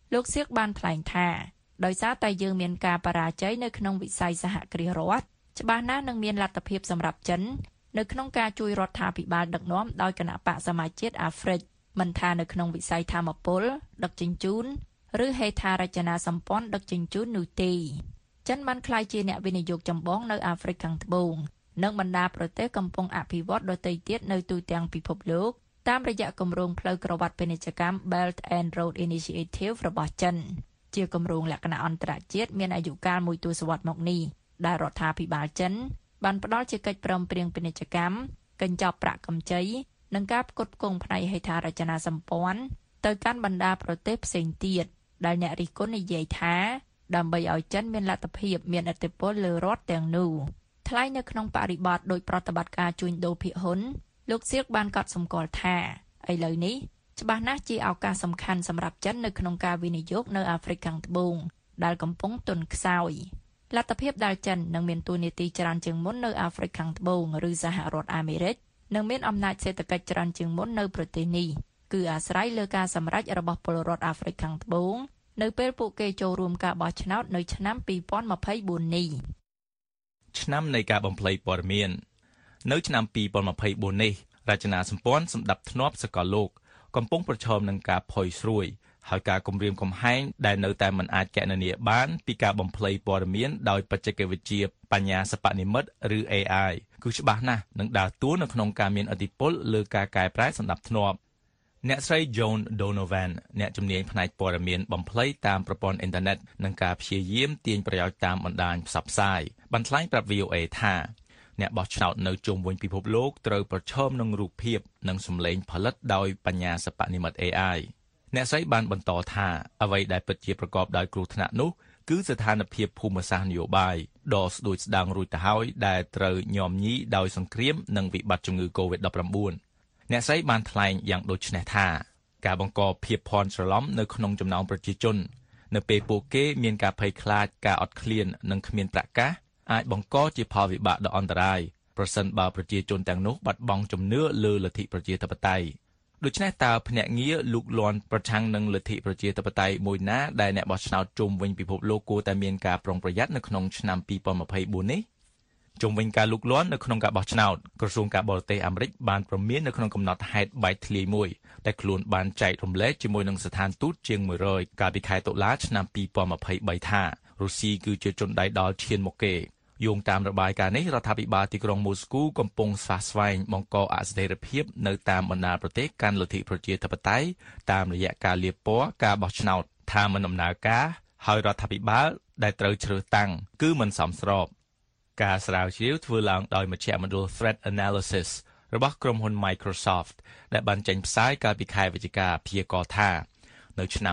លោកសៀកបានថ្លែងថាដោយសារតែយើងមានការបរាជ័យនៅក្នុងវិស័យសហគ្រាសរដ្ឋច្បាស់ណាស់នឹងមានលទ្ធភាពសម្រាប់ចិននៅក្នុងការជួយរដ្ឋាភិបាលដឹកនាំដោយគណៈបកសមាជជាតិអាហ្វ្រិកមិនថានៅក្នុងវិស័យធម្មពលដឹកជញ្ជូនឬហេដ្ឋារចនាសម្ព័ន្ធដឹកជញ្ជូននោះទេចិនបានក្លាយជាអ្នកវិនិយោគចម្បងនៅអាហ្វ្រិកខាងត្បូងនិងបណ្ដាប្រទេសកំពុងអភិវឌ្ឍដទៃទៀតនៅទូទាំងពិភពលោកតាមរយៈគម្រោងផ្លូវក្រវ៉ាត់ពាណិជ្ជកម្ម Belt and Road Initiative របស់ចិនជាគម្រោងលក្ខណៈអន្តរជាតិមានអាយុកាលមួយទសវត្សរ៍មកនេះដែលរដ្ឋាភិបាលចិនបានផ្ដល់ជាកិច្ចព្រមព្រៀងពាណិជ្ជកម្មកញ្ចប់ប្រាក់កម្ចីនិងការផ្គត់ផ្គង់ផ្នែកហេដ្ឋារចនាសម្ព័ន្ធទៅកាន់បណ្ដាប្រទេសផ្សេងទៀតដែលអ្នករិះគន់និយាយថាដើម្បីឲ្យចិនមានលទ្ធភាពមានឥទ្ធិពលលើរដ្ឋទាំងនោះថ្លែងនៅក្នុងបរិបទដោយប្រតិបត្តិការជួញដូរភាគហ៊ុនលោកសៀកបានកត់សម្គាល់ថាឥឡូវនេះច្បាស់ណាស់ជាឱកាសសំខាន់សម្រាប់ចិននៅក្នុងការវិនិយោគនៅអាហ្វ្រិកខាងត្បូងដែលកំពុងទន់ខ្សោយលទ្ធភាពដែលចិននឹងមានតួនាទីច្រើនជាងមុននៅអាហ្វ្រិកខាងត្បូងឬសហរដ្ឋអាមេរិកនិងមានអំណាចសេដ្ឋកិច្ចច្រើនជាងមុននៅប្រទេសនេះគឺអាស្រ័យលើការសម្រេចរបស់ពលរដ្ឋអាហ្វ្រិកខាងត្បូងនៅពេលពួកគេចូលរួមការបោះឆ្នោតនៅឆ្នាំ2024នេះឆ្នាំនៃការបំភ្លៃព័ត៌មាននៅឆ្នាំ2024នេះរចនាសម្ព័ន្ធសម្ដាប់ធ្នាប់សកលលោកកំពុងប្រឈមនឹងការផុយស្រួយហើយការគំរាមកំហែងដែលនៅតែមិនអាចគណនាបានពីការបំភ្លៃព័ត៌មានដោយបច្ចេកវិទ្យាបញ្ញាសិប្បនិម្មិតឬ AI គឺច្បាស់ណាស់នឹងដើរតួនៅក្នុងការមានឥទ្ធិពលលើការកែប្រែសណ្ដាប់ធ្នាប់អ្នកស្រី Joan Donovan អ្នកជំនាញផ្នែកព័ត៌មានបំភ្លៃតាមប្រព័ន្ធអ៊ីនធឺណិតនិងការព្យាយាមទាញប្រយោជន៍តាមបណ្ដាញផ្សព្វផ្សាយបានថ្លែងប្រាប់ VOA ថាអ្នកបោះឆ្នោតនៅជុំវិញពិភពលោកត្រូវប្រឈមនឹងរូបភាពនិងសម្លេងផលិតដោយបញ្ញាសិប្បនិម្មិត AI អ្នកស្រីបានបន្តថាអ្វីដែលពិតជាប្រកបដោយគ្រោះថ្នាក់នោះគឺស្ថានភាពភូមិសាស្ត្រនយោបាយដ៏ស្ដួចស្ដាងរួចទៅហើយដែលត្រូវញោមញីដោយសង្គ្រាមនិងវិបត្តិជំងឺ COVID-19 អ្នកស្រីបានថ្លែងយ៉ាងដូចនេះថាការបង្កភាពភ័ន្តច្រឡំនៅក្នុងចំណោមប្រជាជននៅពេលពួកគេមានការភ័យខ្លាចការអត់ឃ្លាននិងគ្មានប្រកាសអាចបង្កជាផលវិបាកដ៏អន្តរាយប្រសិនបើប្រជាជនទាំងនោះបាត់បង់ជំនឿលើលទ្ធិប្រជាធិបតេយ្យដូច្នេះតើភ្នាក់ងារលូកលាន់ប្រឆាំងនឹងលទ្ធិប្រជាធិបតេយ្យមួយណាដែលអ្នកបោះឆ្នោតជុំវិញពិភពលោកគួរតែមានការប្រុងប្រយ័ត្ននៅក្នុងឆ្នាំ2024នេះជុំវិញការលូកលាន់នៅក្នុងការបោះឆ្នោតក្រសួងការបរទេសអាមេរិកបានព្រមាននៅក្នុងកំណត់ហេតុបែកធ្លាយមួយដែលខ្លួនបានចែករំលែកជាមួយនឹងស្ថានទូតជាង100កាលពីខែតុលាឆ្នាំ2023ថារុស្ស៊ីគឺជាជនដៃដល់ឈានមកគេយោងតាមរបាយការណ៍នេះរដ្ឋាភិបាលទីក្រុងមូស្គូកំពុងស្វះស្វែងបង្កអស្ថិរភាពនៅតាមបណ្ដាប្រទេសកាន់លទ្ធិប្រជាធិបតេយ្យតាមរយៈការលាបពណ៌ការបោះឆ្នោតថាមិនដំណើរការហើយរដ្ឋាភិបាលដែលត្រូវជ្រើសតាំងគឺមិនសមស្របការស្រាវជ្រាវធ្វើឡើងដោយមជ្ឈមណ្ឌល Threat Analysis របស់ក្រុមហ៊ុន Microsoft ដែលបានចេញផ្សាយកាលពីខែវិច្ឆិកាព្យាករណ៍ថានៅឆ្នាំ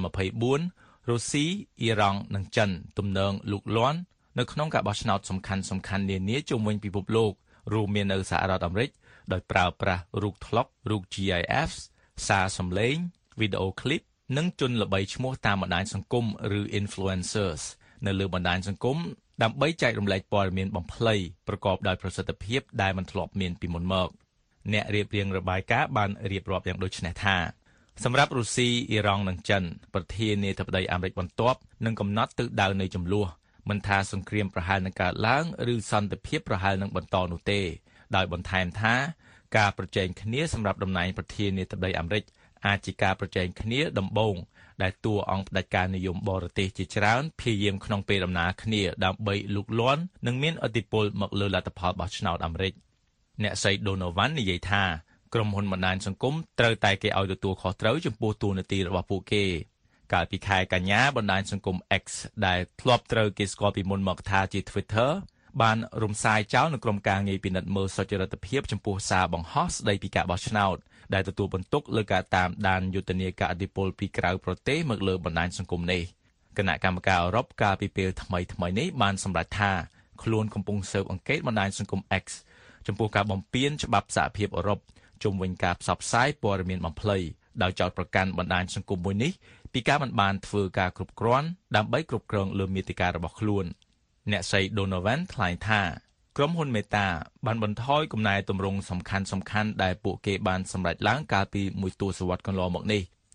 2024រុស្ស៊ីអ៊ីរ៉ង់និងចិនទំនងលូកលាន់នៅក្នុងការបោះឆ្នោតសំខាន់នានាជុំវិញពិភពលោករួមមាននៅសហរដ្ឋអាមេរិកដោយប្រើប្រាស់រូបថ្លុករូប GIF សារសំឡេងវីដេអូឃ្លីបនិងជនល្បីឈ្មោះតាមបណ្ដាញសង្គមឬ influencers នៅលើបណ្ដាញសង្គមដើម្បីចែករំលែកព័ត៌មានបំភ្លៃប្រកបដោយប្រសិទ្ធភាពដែលមិនធ្លាប់មានពីមុនមកអ្នករៀបរៀងរបាយការណ៍បានរៀបរាប់យ៉ាងដូចនេះថាសម្រាប់រុស្ស៊ីអ៊ីរ៉ង់និងចិនប្រធានាធិបតីអាមេរិកបន្ទាប់នឹងកំណត់ទិសដៅនៃជម្លោះមិនថាសង្គ្រាមប្រហែលនឹងកើតឡើងឬសន្តិភាពប្រហែលនឹងបន្តនោះទេដោយបន្ថែមថាការប្រជែងគ្នាសម្រាប់តំណែងប្រធានាធិបតីអាមេរិកអាចជាការប្រជែងគ្នាដំបូងដែលតួអង្គផ្ដាច់ការនិយមបរទេសជាច្រើនព្យាយាមក្នុងពេលដំណើរគ្នាដើម្បីលូកលាន់និងមានឥទ្ធិពលមកលើលទ្ធផលបោះឆ្នោតអាមេរិកអ្នកស្រី Donovan និយាយថាក្រុមហ៊ុនបណ្ដាញសង្គមត្រូវតែគេឲ្យទទួលខុសត្រូវចំពោះតួនាទីរបស់ពួកគេកាលពីខែកញ្ញាបណ្ដាញសង្គម X ដែលធ្លាប់ត្រូវគេស្គាល់ពីមុនមកថាជា Twitter បានរំសាយចោលនូវក្រុមការងារពិនិត្យមើលសុចរិតភាពចំពោះសារបង្ហោះស្ដីពីការបោះឆ្នោតដែលទទួលបន្ទុកលើការតាមដានយុទ្ធនាការឥទ្ធិពលពីក្រៅប្រទេសមកលើបណ្ដាញសង្គមនេះគណៈកម្មការអឺរ៉ុបកាលពីពេលថ្មីនេះបានសម្រេចថាខ្លួនកំពុងស៊ើបអង្កេតបណ្ដាញសង្គម X ចំពោះការបំពានច្បាប់សហភាពអឺរ៉ុបជុំវិញការផ្សព្វផ្សាយព័ត៌មានបំភ្លៃដោយចោទប្រកាន់បណ្ដាញសង្គមមួយនេះពីការមិនបានធ្វើការគ្រប់គ្រាន់ដើម្បីគ្រប់គ្រងលើមាតិការបស់ខ្លួនអ្នកស្រី Donovan ថ្លែងថាក្រុមហ៊ុន Meta បានបន្ថយកំណែទម្រង់សំខាន់ដែលពួកគេបានសម្រេចឡើងកាលពីមួយទសវត្សរ៍កន្លងមកនេះ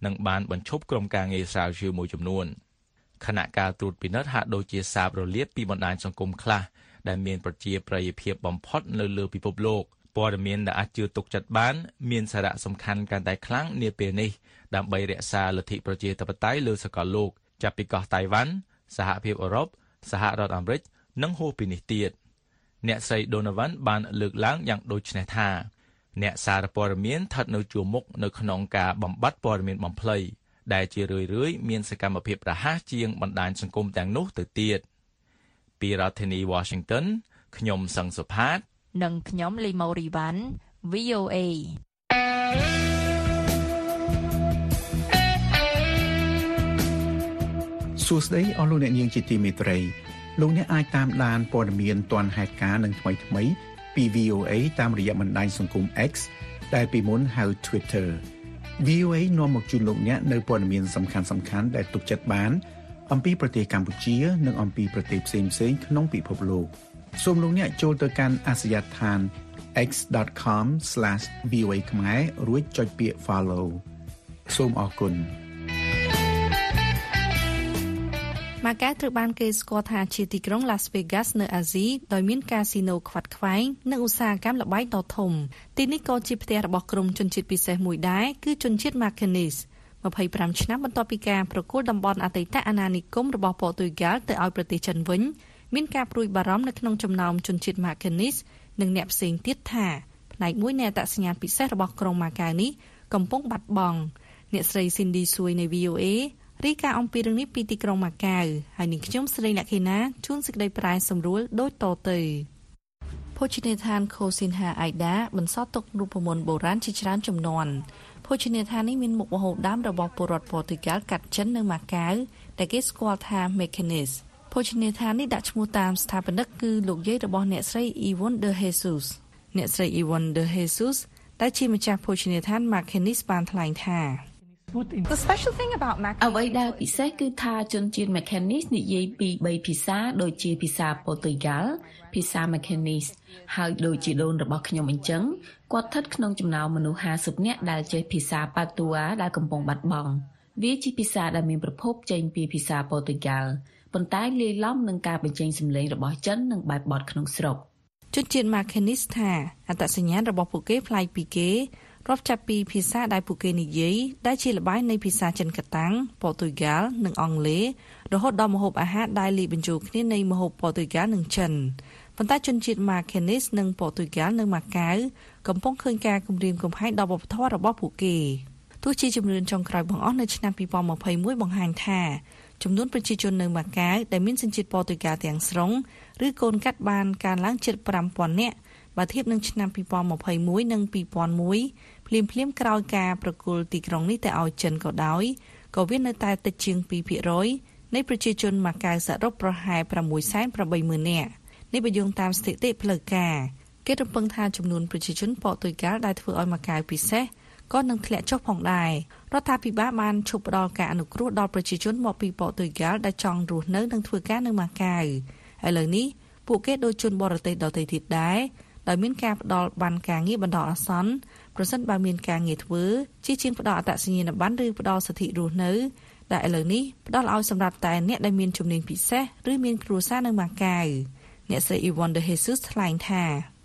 និងបានបញ្ឈប់ក្រុមការងារស្រាវជ្រាវមួយចំនួនខណៈការត្រួតពិនិត្យហាក់ដូចជាសាបរលាបពីបណ្ដាញសង្គមខ្លះដែលមានប្រជាប្រិយភាពបំផុតនៅលើពិភពលោកព័ត៌មានដែលអាចជឿទុកចិត្តបានមានសារៈសំខាន់កាន់តែខ្លាំងនាពេលនេះដើម្បីរក្សាលទ្ធិប្រជាធិបតេយ្យលើសកលលោកចាប់ពីកោះតៃវ៉ាន់សហភាពអឺរ៉ុបសហរដ្ឋអាមេរិកនិងហួសពីនេះទៀតអ្នកស្រី Donovan បានលើកឡើងយ៉ាងដូចនេះថាអ្នកសារព័ត៌មានស្ថិតនៅជួរមុខនៅក្នុងការបំបត្តិព័ត៌មានបំភ្លៃដែលជារឿយៗមានសកម្មភាពរហ័សជាងបណ្ដាញសង្គមទាំងនោះទៅទៀតពីរដ្ឋធានី Washington ខ្ញុំសង្ឃសុផាតនិងខ្ញុំលីម៉ូរីវ៉ាន់ VOA សួស្តីអស់លោកអ្នកនាងជាទីមេត្រីលោកអ្នកអាចតាមដានព័ត៌មានទាន់ហេតុការណ៍និងថ្មីៗពី VOA តាមរយៈបណ្ដាញសង្គម X ដែលពីមុនហៅ Twitter VOA នាំមកជូនលោកអ្នកនៅព័ត៌មានសំខាន់ៗដែលទុកចិត្តបានអំពីប្រទេសកម្ពុជានិងអំពីប្រទេសផ្សេងៗក្នុងពិភពលោកសូមលោកអ្នកចូលទៅកាន់អាសយដ្ឋាន x.com/voa ខ្មែររួចចុចពាក្យ follow សូមអរគុណម៉ាកាត្រូវបានគេស្គាល់ថាជាទីក្រុង Las Vegas នៅអាស៊ីដោយមានកាស៊ីណូខ្វាត់ខ្វែងនិងឧស្សាហកម្មល្បែងដ៏ធំទីនេះក៏ជាផ្ទះរបស់ក្រុមជនជាតិពិសេសមួយដែរគឺជនជាតិ Marquesas 25ឆ្នាំបន្ទាប់ពីការប្រគល់តំបន់អតីតអាណានិគមរបស់ប៉ូទុយហ្គាល់ទៅឲ្យប្រទេសចិនវិញមានការព្រួយបារម្ភនៅក្នុងចំណោមជនជាតិ Marquesas និងអ្នកផ្សេងទៀតថាផ្នែកមួយនៃអត្តសញ្ញាណពិសេសរបស់ក្រុងម៉ាកានេះកំពុងបាត់បង់អ្នកស្រី Cindy Sui នៃ VOAរីកាអំពីរឿងនេះពីទីក្រុងម៉ាកាវហើយនឹងខ្ញុំស្រីលក្ខិណាជួនសេចក្តីប្រាយសម្រួលដូចតទៅភោជនីយដ្ឋាន Cosinha Aida បន្សល់ទុករូបមន្តបុរាណជាច្រើនជំនាន់ភោជនីយដ្ឋាននេះមានមុខម្ហូបដើមរបស់ពលរដ្ឋប៉ូទុយហ្គាល់កាត់ចិននៅម៉ាកាវដែលគេស្គាល់ថា Marquesas ភោជនីយដ្ឋាននេះដាក់ឈ្មោះតាមស្ថាបនិកគឺលោកយាយរបស់អ្នកស្រី Yvonne de Jesus អ្នកស្រី Yvonne de Jesus ដែលជាម្ចាស់ភោជនីយដ្ឋាន Marquesas បានថ្លែងថា The special thing about Marquesas អ្វីដែលពិសេសគឺថាជនជាតិ Marquesas និយាយពី3ភាសាដូចជាភាសាប៉ូទុយហ្គាល់ភាសា Marquesas ហើយដូចជាដូនរបស់ខ្ញុំអញ្ចឹងគាត់ស្ថិតក្នុងចំណោមមនុស្ស50នាក់ដែលចេះភាសាប៉ាទូអាដែលកំពុងបាត់បង់វាជាភាសាដែលមានប្រភពចេញពីភាសាប៉ូទុយហ្គាល់ប៉ុន្តែលាយឡំនឹងការបញ្ចេញសំឡេងរបស់ចិននិងបែបបទក្នុងស្រុកជនជាតិ Marquesas ថាអត្តសញ្ញាណរបស់ពួកគេប្លែកពីគេរាប់ចាប់ពីភាសាដែលពួកគេនិយាយដែលជាល្បែងនៃភាសាចិនកតាំងប៉ូទុយហ្គាល់និងអង់គ្លេសរហូតដល់ម្ហូបអាហារដែលលាយបញ្ចូលគ្នានៃម្ហូបប៉ូទុយហ្គាល់និងចិនប៉ុន្តែជនជាតិ Marquesas និងប៉ូទុយហ្គាល់នៅម៉ាកាវកំពុងឃើញការគំរាមកំហែងដល់វប្បធម៌របស់ពួកគេទោះជាជំរឿនចុងក្រោយបង្អស់នៅឆ្នាំ2021បង្ហាញថាចំនួនប្រជាជននៅម៉ាកាវដែលមានសញ្ជាតិប៉ូទុយហ្គាល់ទាំងស្រុងឬកូនកាត់បានកើនឡើងជិត 5,000 នាក់បើធៀបនឹងឆ្នាំ2021និង2001ភ្លាមក្រោយការប្រគល់ទីក្រុងនេះទៅឲ្យចិនក៏ដោយក៏វានៅតែតិចជាង 2% នៃប្រជាជនម៉ាកាវសរុបប្រហែល 680,000 នាក់នេះបើយោងតាមស្ថិតិផ្លូវការគេរំពឹងថាចំនួនប្រជាជនប៉ូទុយហ្គាល់ដែលធ្វើឲ្យម៉ាកាវពិសេសក៏នឹងធ្លាក់ចុះផងដែររដ្ឋាភិបាលបានឈប់ផ្ដល់ការអនុគ្រោះដល់ប្រជាជនមកពីប៉ូទុយហ្គាល់ដែលចង់រស់នៅនិងធ្វើការនៅម៉ាកាវឥឡូវនេះពួកគេដូចជនបរទេសដទៃទៀតដែរដោយមានការផ្ដល់ប័ណ្ណការងារបណ្ដោះអាសន្នប្រសិនបើមានការងារធ្វើជាជាងផ្ដល់អត្តសញ្ញាណប័ណ្ណឬផ្ដល់សិទ្ធិរស់នៅដែលឥឡូវនេះផ្ដល់ឲ្យសម្រាប់តែអ្នកដែលមានជំនាញពិសេសឬមានគ្រួសារនៅម៉ាកាវអ្នកស្រី Yvonne de Jesus ថ្លែងថា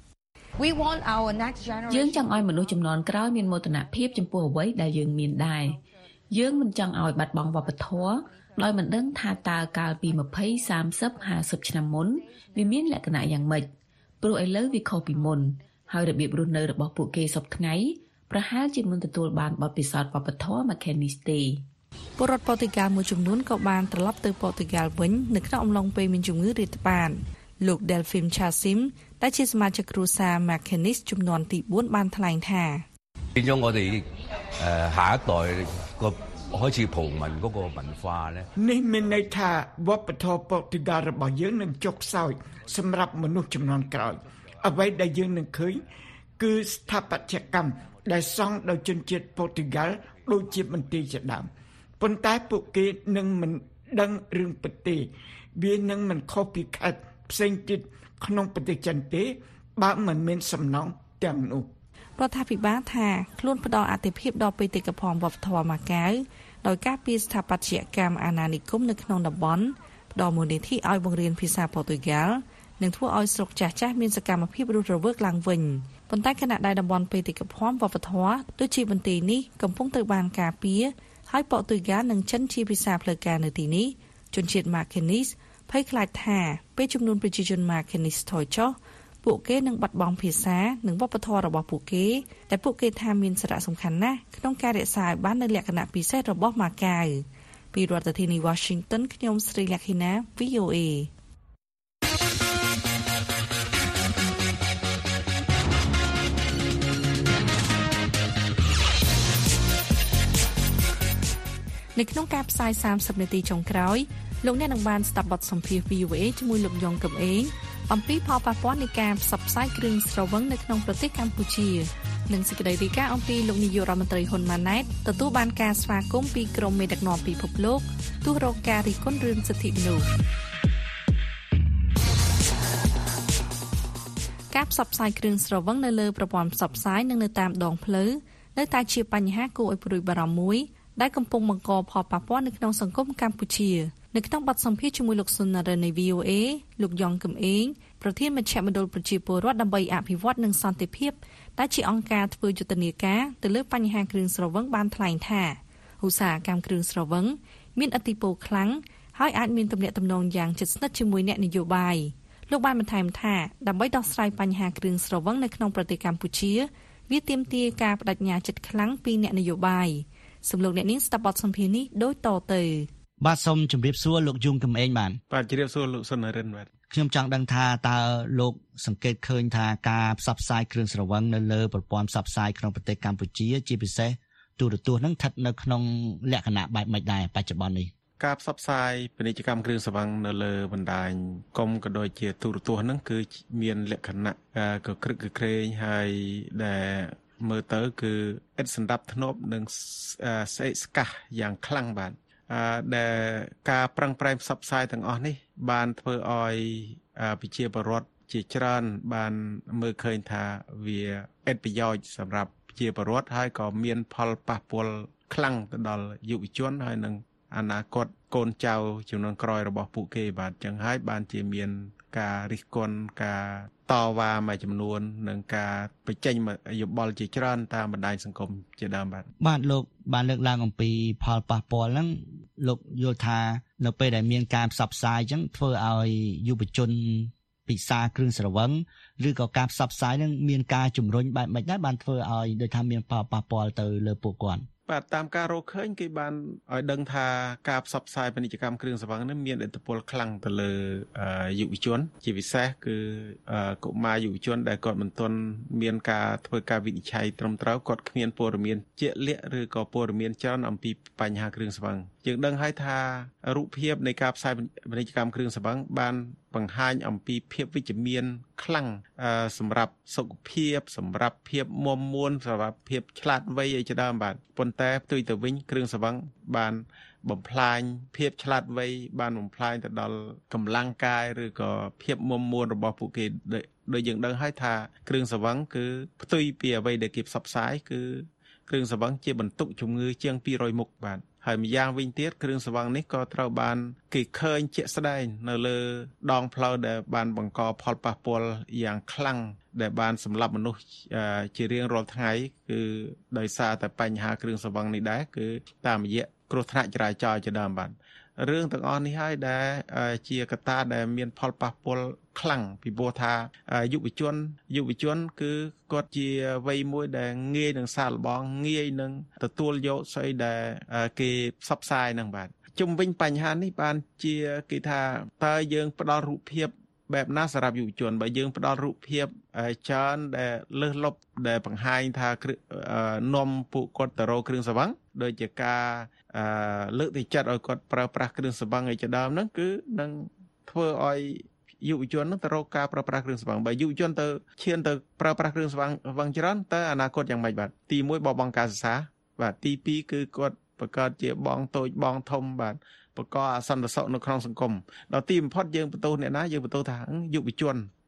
We want our next generation យើងចង់ឲ្យមនុស្សជំនាន់ក្រោយមានមោទនភាពចំពោះអ្វីដែលយើងមានដែរយើងមិនចង់ឲ្យបាត់បង់វប្បធម៌ដោយមិនដឹងថាតើកាលពី20 30 50ឆ្នាំមុនវាមានលក្ខណៈយ៉ាងម៉េចព្រោះឥឡូវវាខុសពីមុនហើយរបៀបរស់នៅរបស់ពួកគេសពថ្ងៃប្រហែលជាមិនទទួលបានបទពិសោធន៍វប្បធម៌ Marquesas ទេពលរដ្ឋប៉ូទុយហ្គាល់មួយចំនួនក៏បានត្រឡប់ទៅប៉ូទុយហ្គាល់វិញនៅក្នុងអំឡុងពេលមានជំងឺរាតត្បាតលោក Delphim Chasim ដែលជាសមាជិកគ្រួសារ Marquesas ចំនួនទី4បានថ្លែងថា變咗我哋下一代個開始葡文嗰個文化咧នេះមានន័យថាវប្បធម៌ប៉ូទុយហ្គាល់របស់យើងនឹងចុះខ្សោយសម្រាប់មនុស្សជំនាន់ក្រោយអ្វីដែលយើងនឹងឃើញគឺស្ថាបត្យកម្មដែលសង់ដោយជនជាតិប៉ូទុយហ្គាល់ដូចជាមន្ទីរជាដើមប៉ុន្តែពួកគេនឹងមិនដឹងរឿងពិតទេវានឹងមិនខុសពីខេត្តផ្សេងទៀតក្នុងប្រទេសចិនទេបើមិនមានសំណង់ទាំងនោះរដ្ឋាភិបាលថាខ្លួនផ្ដល់អាទិភាពដល់បេតិកភណ្ឌវប្បធម៌ម៉ាកាវដោយការពីស្ថាបត្យកម្មអាណានិគមនៅក្នុងតំបន់ផ្ដល់មូលនិធិឲ្យបង្រៀនភាសាប៉ូទុយហ្គាល់និងធ្វើឲ្យស្រុកចាស់ៗមានសកម្មភាពរស់រវើកឡើងវិញប៉ុន្តែគណៈដែលតំបន់បេតិកភណ្ឌវប្បធម៌ដូចជាបន្ទាយនេះកំពុងត្រូវបានការពារហើយប៉ូទុយហ្គាល់និងចិនជាភាសាផ្លូវការនៅទីនេះជនជាតិ Marquenes ភ័យខ្លាចថាពេលចំនួនប្រជាជន Marquenes ថយចុះពួកគេនឹងបាត់បង់ភាសានិងវប្បធម៌របស់ពួកគេតែពួកគេថាមានសារៈសំខាន់ណាស់ក្នុងការរក្សាឲ្យបាននូវលក្ខណៈពិសេសរបស់ម៉ាកាវពីរដ្ឋធានី Washington ខ្ញុំស្រីលក្ខិណា VOA នៅក្នុងការផ្សាយ30នាទីចុងក្រោយលោកអ្នកនឹងបានស្ដាប់បទសម្ភាសន៍ VOA ជាមួយលោកយ៉ងកំឯងអំពីផលប៉ះពាល់នៃការផ្សព្វផ្សាយគ្រឿងស្រវឹងនៅក្នុងប្រទេសកម្ពុជានិងសេចក្តីរាយការណ៍អំពីលោកនាយករដ្ឋមន្ត្រីហ៊ុនម៉ាណែតទទួលបានការស្វាគមន៍ពីក្រុមមេដឹកនាំពិភពលោកទោះរកការរិះគន់រឿងសិទ្ធិមនុស្សការផ្សព្វផ្សាយគ្រឿងស្រវឹងនៅលើប្រព័ន្ធផ្សព្វផ្សាយនិងនៅតាមដងផ្លូវនៅតែជាបញ្ហាគួរឲ្យព្រួយបារម្ភមួយដែលកំពុងបង្កផលប៉ះពាល់នៅក្នុងសង្គមកម្ពុជានៅក្នុងបទសម្ភាសន៍ជាមួយលោកសុននរិននៃ VOA លោកយ៉ងកំឯងប្រធានមជ្ឈមណ្ឌលប្រជាពលរដ្ឋដើម្បីអភិវឌ្ឍនិងសន្តិភាពដែលជាអង្គការធ្វើយុទ្ធនាការទៅលើបញ្ហាគ្រឿងស្រវឹងបានថ្លែងថាឧស្សាហកម្មគ្រឿងស្រវឹងមានឥទ្ធិពលខ្លាំងហើយអាចមានទំនាក់ទំនងយ៉ាងជិតស្និទ្ធជាមួយអ្នកនយោបាយលោកបានបន្ថែមថាដើម្បីដោះស្រាយបញ្ហាគ្រឿងស្រវឹងនៅក្នុងប្រទេសកម្ពុជាវាទាមទារការបដិញ្ញាចិត្តខ្លាំងពីអ្នកនយោបាយសំលោកអ្នកនាងស្ដាប់បទសម្ភាសន៍នេះដូចតទៅបាទសូមជម្រាបសួរលោកយងកំឯងបាទជម្រាបសួរលោកសុននរិនបាទខ្ញុំចង់ដឹងថាតើលោកសង្កេតឃើញថាការផ្សព្វផ្សាយគ្រឿងស្រវឹងនៅលើប្រព័ន្ធផ្សព្វផ្សាយក្នុងប្រទេសកម្ពុជាជាពិសេសទូរទស្សន៍នឹងស្ថិតនៅក្នុងលក្ខណៈបែបម៉េចដែរបច្ចុប្បន្ននេះការផ្សព្វផ្សាយពាណិជ្ជកម្មគ្រឿងស្រវឹងនៅលើបណ្ដាញកុំក៏ដូចជាទូរទស្សន៍ហ្នឹងគឺមានលក្ខណៈកក្រឹកកក្រែងហើយដែលមើលទៅគឺឥតសណ្ដាប់ធ្នាប់និងស្អេកស្កះយ៉ាងខ្លាំងបាទដែលការប្រឹងប្រែងផ្សព្វផ្សាយទាំងអស់នេះបានធ្វើឲ្យប្រជាពលរដ្ឋជាច្រើនបានមើលឃើញថាវាឥតប្រយោជន៍សម្រាប់ប្រជាពលរដ្ឋហើយក៏មានផលប៉ះពាល់ខ្លាំងទៅដល់យុវជនហើយនឹងអនាគតកូនចៅជំនាន់ក្រោយរបស់ពួកគេបាទចឹងហើយបានជាមានការរិះគន់ការតវ៉ាមួយចំនួននិងការបញ្ចេញយោបល់ជាច្រើនតាមបណ្ដាញសង្គមជាដើមបាទលោកបានលើកឡើងអំពីផលប៉ះពាល់ហ្នឹងលោកយល់ថានៅពេលដែលមានការផ្សព្វផ្សាយអញ្ចឹងធ្វើឲ្យយុវជនពិសាគ្រឿងស្រវឹងឬក៏ការផ្សព្វផ្សាយហ្នឹងមានការជំរុញបែបម៉េចដែរបានធ្វើឲ្យដូចថាមានផលប៉ះពាល់ទៅលើពួកគាត់បាទតាមការរកឃើញគេបានឲ្យដឹងថាការផ្សព្វផ្សាយពាណិជ្ជកម្មគ្រឿងស្រវឹងនេះមានឥទ្ធិពលខ្លាំងទៅលើយុវជនជាពិសេសគឺកុមារយុវជនដែលគាត់មិនទាន់មានការធ្វើការវិនិច្ឆ័យត្រឹមត្រូវគាត់គ្មានព័ត៌មានជាក់លាក់ឬក៏ព័ត៌មានច្រើនអំពីបញ្ហាគ្រឿងស្រវឹងយើងដឹងហើយថារូបភាពនៃការផ្សាយពាណិជ្ជកម្មគ្រឿងស្រវឹងបានបង្ហាញអំពីភាពវិជ្ជមានខ្លាំងសម្រាប់សុខភាពសម្រាប់ភាពមាំមួនសម្រាប់ភាពឆ្លាតវៃអីជាដើមបាទប៉ុន្តែផ្ទុយទៅវិញគ្រឿងស្រវឹងបានបំផ្លាញភាពឆ្លាតវៃបានបំផ្លាញទៅដល់កម្លាំងកាយឬក៏ភាពមាំមួនរបស់ពួកគេដោយយើងដឹងហើយថាគ្រឿងស្រវឹងគឺផ្ទុយពីអ្វីដែលគេផ្សព្វផ្សាយគឺគ្រឿងស្រវឹងជាបន្ទុកជំងឺជាង200មុខបាទហើយម្យ៉ាងវិញទៀតគ្រឿងស្រវឹងនេះក៏ត្រូវបានគេឃើញជាក់ស្ដែងនៅលើដងផ្លូវដែលបានបង្កផលប៉ះពាល់យ៉ាងខ្លាំងដែលបានសម្លាប់មនុស្សជារៀងរាល់ថ្ងៃគឺដោយសារតែបញ្ហាគ្រឿងស្រវឹងនេះដែរគឺតាមរយៈគ្រោះថ្នាក់ចរាចរណ៍ជាដើមបាទរឿងទាំងអស់នេះហើយដែលជាកត្តាដែលមានផលប៉ះពាល់ខ្លាំងពីព្រោះថាយុវជនគឺគាត់ជាវ័យមួយដែលងាយនឹងសាកល្បងងាយនឹងទទួលយកស្អីដែលគេផ្សព្វផ្សាយហ្នឹងបាទជុំវិញបញ្ហានេះបានជាគេថាតើយើងផ្ដល់រូបភាពបែបណាសម្រាប់យុវជនបើយើងផ្ដល់រូបភាពច្រើនដែលលើសលប់ដែលបង្ហាញថានាំពួកគាត់ទៅរកគ្រឿងស្រវឹងដូចជាការលើកទឹកចិត្តឲ្យគាត់ប្រើប្រាស់គ្រឿងស្រវឹងឯជាដើមហ្នឹងគឺនឹងធ្វើឲ្យយុវជននឹងទៅរកការប្រើប្រាស់គ្រឿងស្រវឹងបើយុវជនទៅឈានទៅប្រើប្រាស់គ្រឿងស្រវឹងច្រើនតើអនាគតយ៉ាងម៉េចបាទទី1បោះបង់ការសិក្សាបាទទី2គឺគាត់បង្កើតជាបងតូចបងធំបាទបង្កអសន្តិសុខនៅក្នុងសង្គមដល់ទីបំផុតយើងបន្ទោសអ្នកណាយើងបន្ទោសថាយុវជន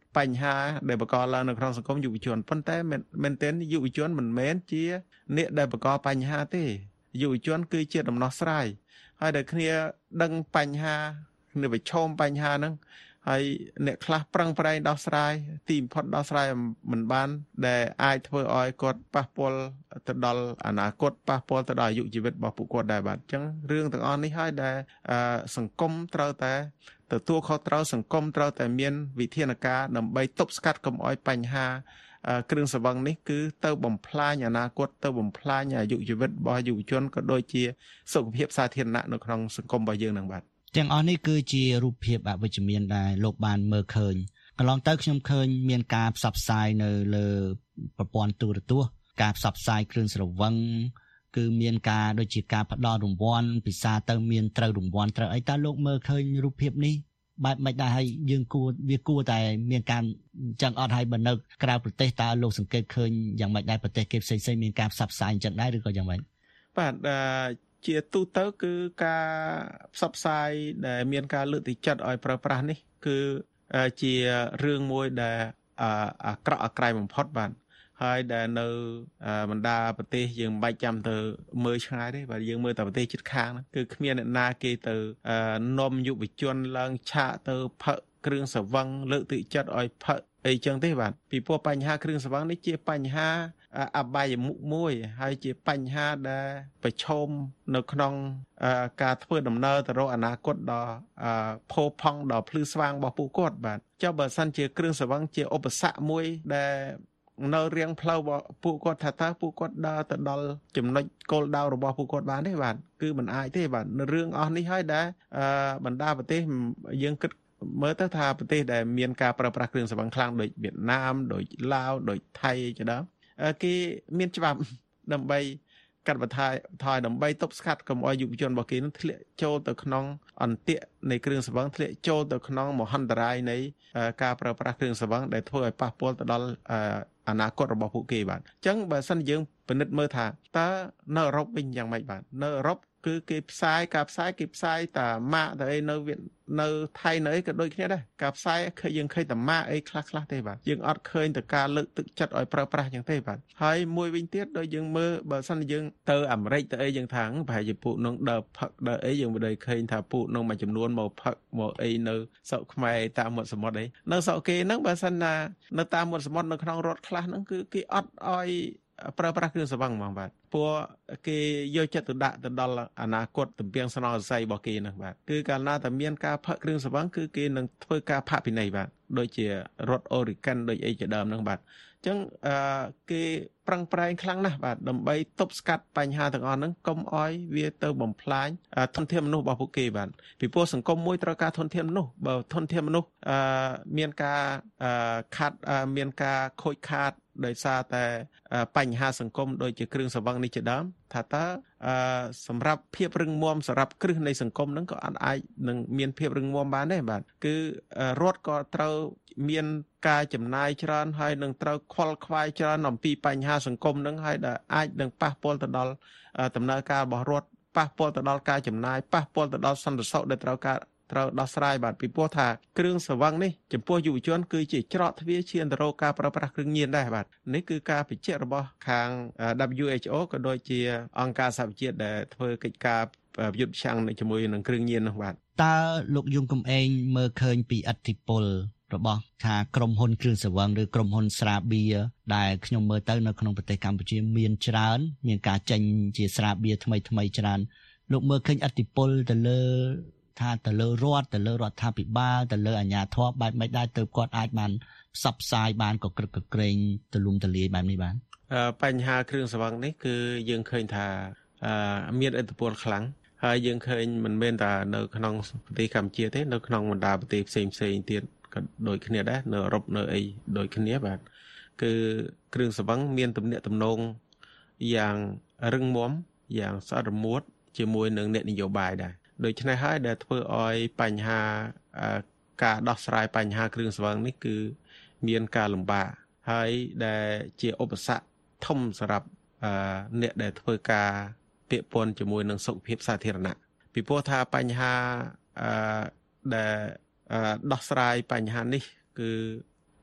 បញ្ហាដែលបង្កឡើងនៅក្នុងសង្គមយុវជនប៉ុន្តែមែនទែនយុវជនមិនមែនជាអ្នកដែលបង្កបញ្ហាទេយុវជនគឺជាដំណោះស្រាយហើយដែលគ្នាដឹងបញ្ហាគ្នាប្រឈមបញ្ហាហ្នឹងហើយអ្នកខ្លះប្រឹងប្រែងដោះស្រាយទីបំផុតដោះស្រាយមិនបានដែលអាចធ្វើឲ្យគាត់ប៉ះពាល់ទៅដល់អនាគតប៉ះពាល់ទៅដល់អាយុជីវិតរបស់ពួកគាត់ដែរបាទអញ្ចឹងរឿងទាំងអស់នេះហើយដែលសង្គមត្រូវតែទទួលខុសត្រូវសង្គមត្រូវតែមានវិធានការដើម្បីទប់ស្កាត់កុំឲ្យបញ្ហាគ្រឿងស្រវឹងនេះគឺទៅបំផ្លាញអនាគតទៅបំផ្លាញអាយុជីវិតរបស់យុវជនក៏ដូចជាសុខភាពសាធារណៈនៅក្នុងសង្គមរបស់យើងនឹងបាទទាំងអស់នេះគឺជារូបភាពអវិជ្ជមានដែលលោកបានមើលឃើញកន្លងទៅខ្ញុំឃើញមានការផ្សព្វផ្សាយនៅលើប្រព័ន្ធទូរទស្សន៍ការផ្សព្វផ្សាយគ្រឿងស្រវឹងគឺមានការដូចជាការផ្ដល់រង្វាន់ពិសាទៅមានត្រូវរង្វាន់ត្រូវអីតើលោកមើលឃើញរូបភាពនេះបែបមិនដែរហើយយើងគួរតែមានការចឹងអត់ឲ្យបើនៅក្រៅប្រទេសតើលោកសង្កេតឃើញយ៉ាងម៉េចដែរប្រទេសគេផ្សេងៗមានការផ្សព្វផ្សាយចឹងដែរឬក៏យ៉ាងម៉េចបាទជាទូទៅគឺការផ្សព្វផ្សាយដែលមានការលើកទឹកចិត្តឲ្យប្រើប្រាស់នេះគឺជារឿងមួយដែលអាក្រក់អាក្រៃបំផុតបាទហើយដែលនៅបណ្ដាប្រទេសយើងមិនបាច់ចាំទៅមើលឆ្ងាយទេបាទយើងមើលតែប្រទេសជិតខាងគឺគ្មានអ្នកណាគេទៅនាំយុវជនឡើងឆាកទៅផឹកគ្រឿងស្រវឹងលើកទឹកចិត្តឲ្យផឹកអីចឹងទេបាទពីព្រោះបញ្ហាគ្រឿងស្រវឹងនេះជាបញ្ហាអបាយមុខមួយហើយជាបញ្ហាដែលប្រឈមនៅក្នុងការធ្វើដំណើរទៅរកអនាគតដ៏ផូរផង់ដ៏ភ្លឺស្វាងរបស់ពួកគាត់បាទចុះបើសិនជាគ្រឿងស្រវឹងជាឧបសគ្គមួយដែលនៅរៀងផ្លូវពួកគាត់ថាតើពួកគាត់ដើរទៅដល់ចំណុចគោលដៅរបស់ពួកគាត់បានទេបាទគឺមិនអាចទេបាទនៅរឿងអស់នេះហើយដែលបណ្ដាប្រទេសយើងគិតមើលទៅថាប្រទេសដែលមានការប្រើប្រាស់គ្រឿងស្រវឹងខ្លាំងដូចវៀតណាមដូចឡាវដូចថៃជាដើមគេមានច្បាប់ដើម្បីកាត់បន្ថយដើម្បីទប់ស្កាត់កុំឲ្យយុវជនរបស់គេនឹងធ្លាក់ចូលទៅក្នុងអន្ទាក់នៃគ្រឿងស្រវឹងធ្លាក់ចូលទៅក្នុងមហន្តរាយនៃការប្រើប្រាស់គ្រឿងស្រវឹងដែលធ្វើឲ្យប៉ះពាល់ទៅដល់អនាគតរបស់ពួកគេបាទអញ្ចឹងបើសិនយើងពិនិត្យមើលថាតើនៅអឺរ៉ុបវិញយ៉ាងម៉េចបាទនៅអឺរ៉ុបគឺគេផ្សាយការផ្សាយគេផ្សាយតាម៉ាកទៅអីនៅថៃនៅអីក៏ដូចគ្នាដែរការផ្សាយយើងឃើញតាម៉ាកអីខ្លះទេបាទយើងអត់ឃើញតែការលើកទឹកចិត្តឲ្យប្រើប្រាស់យ៉ាងទេបាទហើយមួយវិញទៀតដូចយើងមើលបើសិនយើងទៅអាមេរិកទៅអីយើងថាប្រហែលជាពួកនឹងដើរផឹកដើរអីយើងមិនได้ឃើញថាពួកនឹងមួយចំនួនមកផឹកមកអីនៅស្រុកខ្មែរតាមមាត់សមុទ្រអីនៅស្រុកគេហ្នឹងបើសិនណានៅតាមមាត់សមុទ្រនៅក្នុងរដ្ឋខ្លះហ្នឹងគឺគេអត់ឲ្យប្រើប្រាស់គ្រឿងស្រវឹងហ្មងបាទព្រោះគេយកចិត្តទុកដាក់ទៅដល់អនាគតទំពាំងស្នងសរសៃរបស់គេហ្នឹងបាទគឺកាលណាតែមានការផឹកគ្រឿងស្រវឹងគឺគេនឹងធ្វើការផាកពិន័យបាទដូចជារដ្ឋអូរីកាន់ដូចអីជាដើមហ្នឹងបាទអញ្ចឹងគេប្រឹងប្រែងខ្លាំងណាស់បាទដើម្បីទប់ស្កាត់បញ្ហាទាំងអស់ហ្នឹងកុំឲ្យវាទៅបំផ្លាញធនធានមនុស្សរបស់ពួកគេបាទពីព្រោះសង្គមមួយត្រូវការធនធានមនុស្សបើធនធានមនុស្សមានការមានការខូចខាតដោយសារតែបញ្ហាសង្គមដូចជាគ្រឿងស្រវឹងនេះជាដើមថាតើសម្រាប់ភាពរឹងមាំសម្រាប់គ្រឹះនៃសង្គមហ្នឹងក៏អាចនឹងមានភាពរឹងមាំបានដែរបាទគឺរដ្ឋក៏ត្រូវមានការចំណាយច្រើនហើយនឹងត្រូវខ្វល់ខ្វាយច្រើនអំពីបញ្ហាសង្គមហ្នឹងហើយដែលអាចនឹងប៉ះពាល់ទៅដល់ដំណើរការរបស់រដ្ឋប៉ះពាល់ទៅដល់ការចំណាយប៉ះពាល់ទៅដល់សន្តិសុខដែលត្រូវដោះស្រាយបាទពីព្រោះថាគ្រឿងស្រវឹងនេះចំពោះយុវជនគឺជាច្រកទ្វារឈានទៅរកការប្រើប្រាស់គ្រឿងញៀនដែរបាទនេះគឺការបញ្ជាក់របស់ខាង WHO ក៏ដូចជាអង្គការសហប្រជាជាតិដែលធ្វើកិច្ចការប្រយុទ្ធប្រឆាំងជាមួយនឹងគ្រឿងញៀននោះបាទតើលោកយងកំឯងមើលឃើញពីឥទ្ធិពលរបស់ថាក្រុមហ៊ុនគ្រឿងស្រវឹងឬក្រុមហ៊ុនស្រាបៀរដែលខ្ញុំមើលទៅនៅក្នុងប្រទេសកម្ពុជាមានច្រើនមានការចេញជាស្រាបៀរថ្មីច្រើនលោកមើលឃើញឥទ្ធិពលទៅលើរដ្ឋទៅលើរដ្ឋាភិបាលទៅលើអាជ្ញាធរបែបមិនដែរទៅគាត់អាចបានផ្សព្វផ្សាយបានក៏ក្រឹកក្រែងទលំទលាយបែបនេះបានបញ្ហាគ្រឿងស្រវឹងនេះគឺយើងឃើញថាមានឥទ្ធិពលខ្លាំងហើយយើងឃើញមិនមែនតែនៅក្នុងប្រទេសកម្ពុជាទេនៅក្នុងបណ្ដាប្រទេសផ្សេងទៀតក៏ដូចគ្នាដែរនៅអឺរ៉ុបនៅអីដូចគ្នាបាទគឺគ្រឿងស្រវឹងមានទំនាក់ទំនងយ៉ាងរឹងមាំយ៉ាងស្អិតរមួតជាមួយនឹងអ្នកនយោបាយដែរដូច្នេះហើយដែលធ្វើឲ្យបញ្ហាការដោះស្រាយបញ្ហាគ្រឿងស្រវឹងនេះគឺមានការលំបាកហើយដែលជាឧបសគ្គធំសម្រាប់អ្នកដែលធ្វើការពាក់ព័ន្ធជាមួយនឹងសុខភាពសាធារណៈពីព្រោះថាបញ្ហាដែលដោះស្រាយបញ្ហានេះគឺ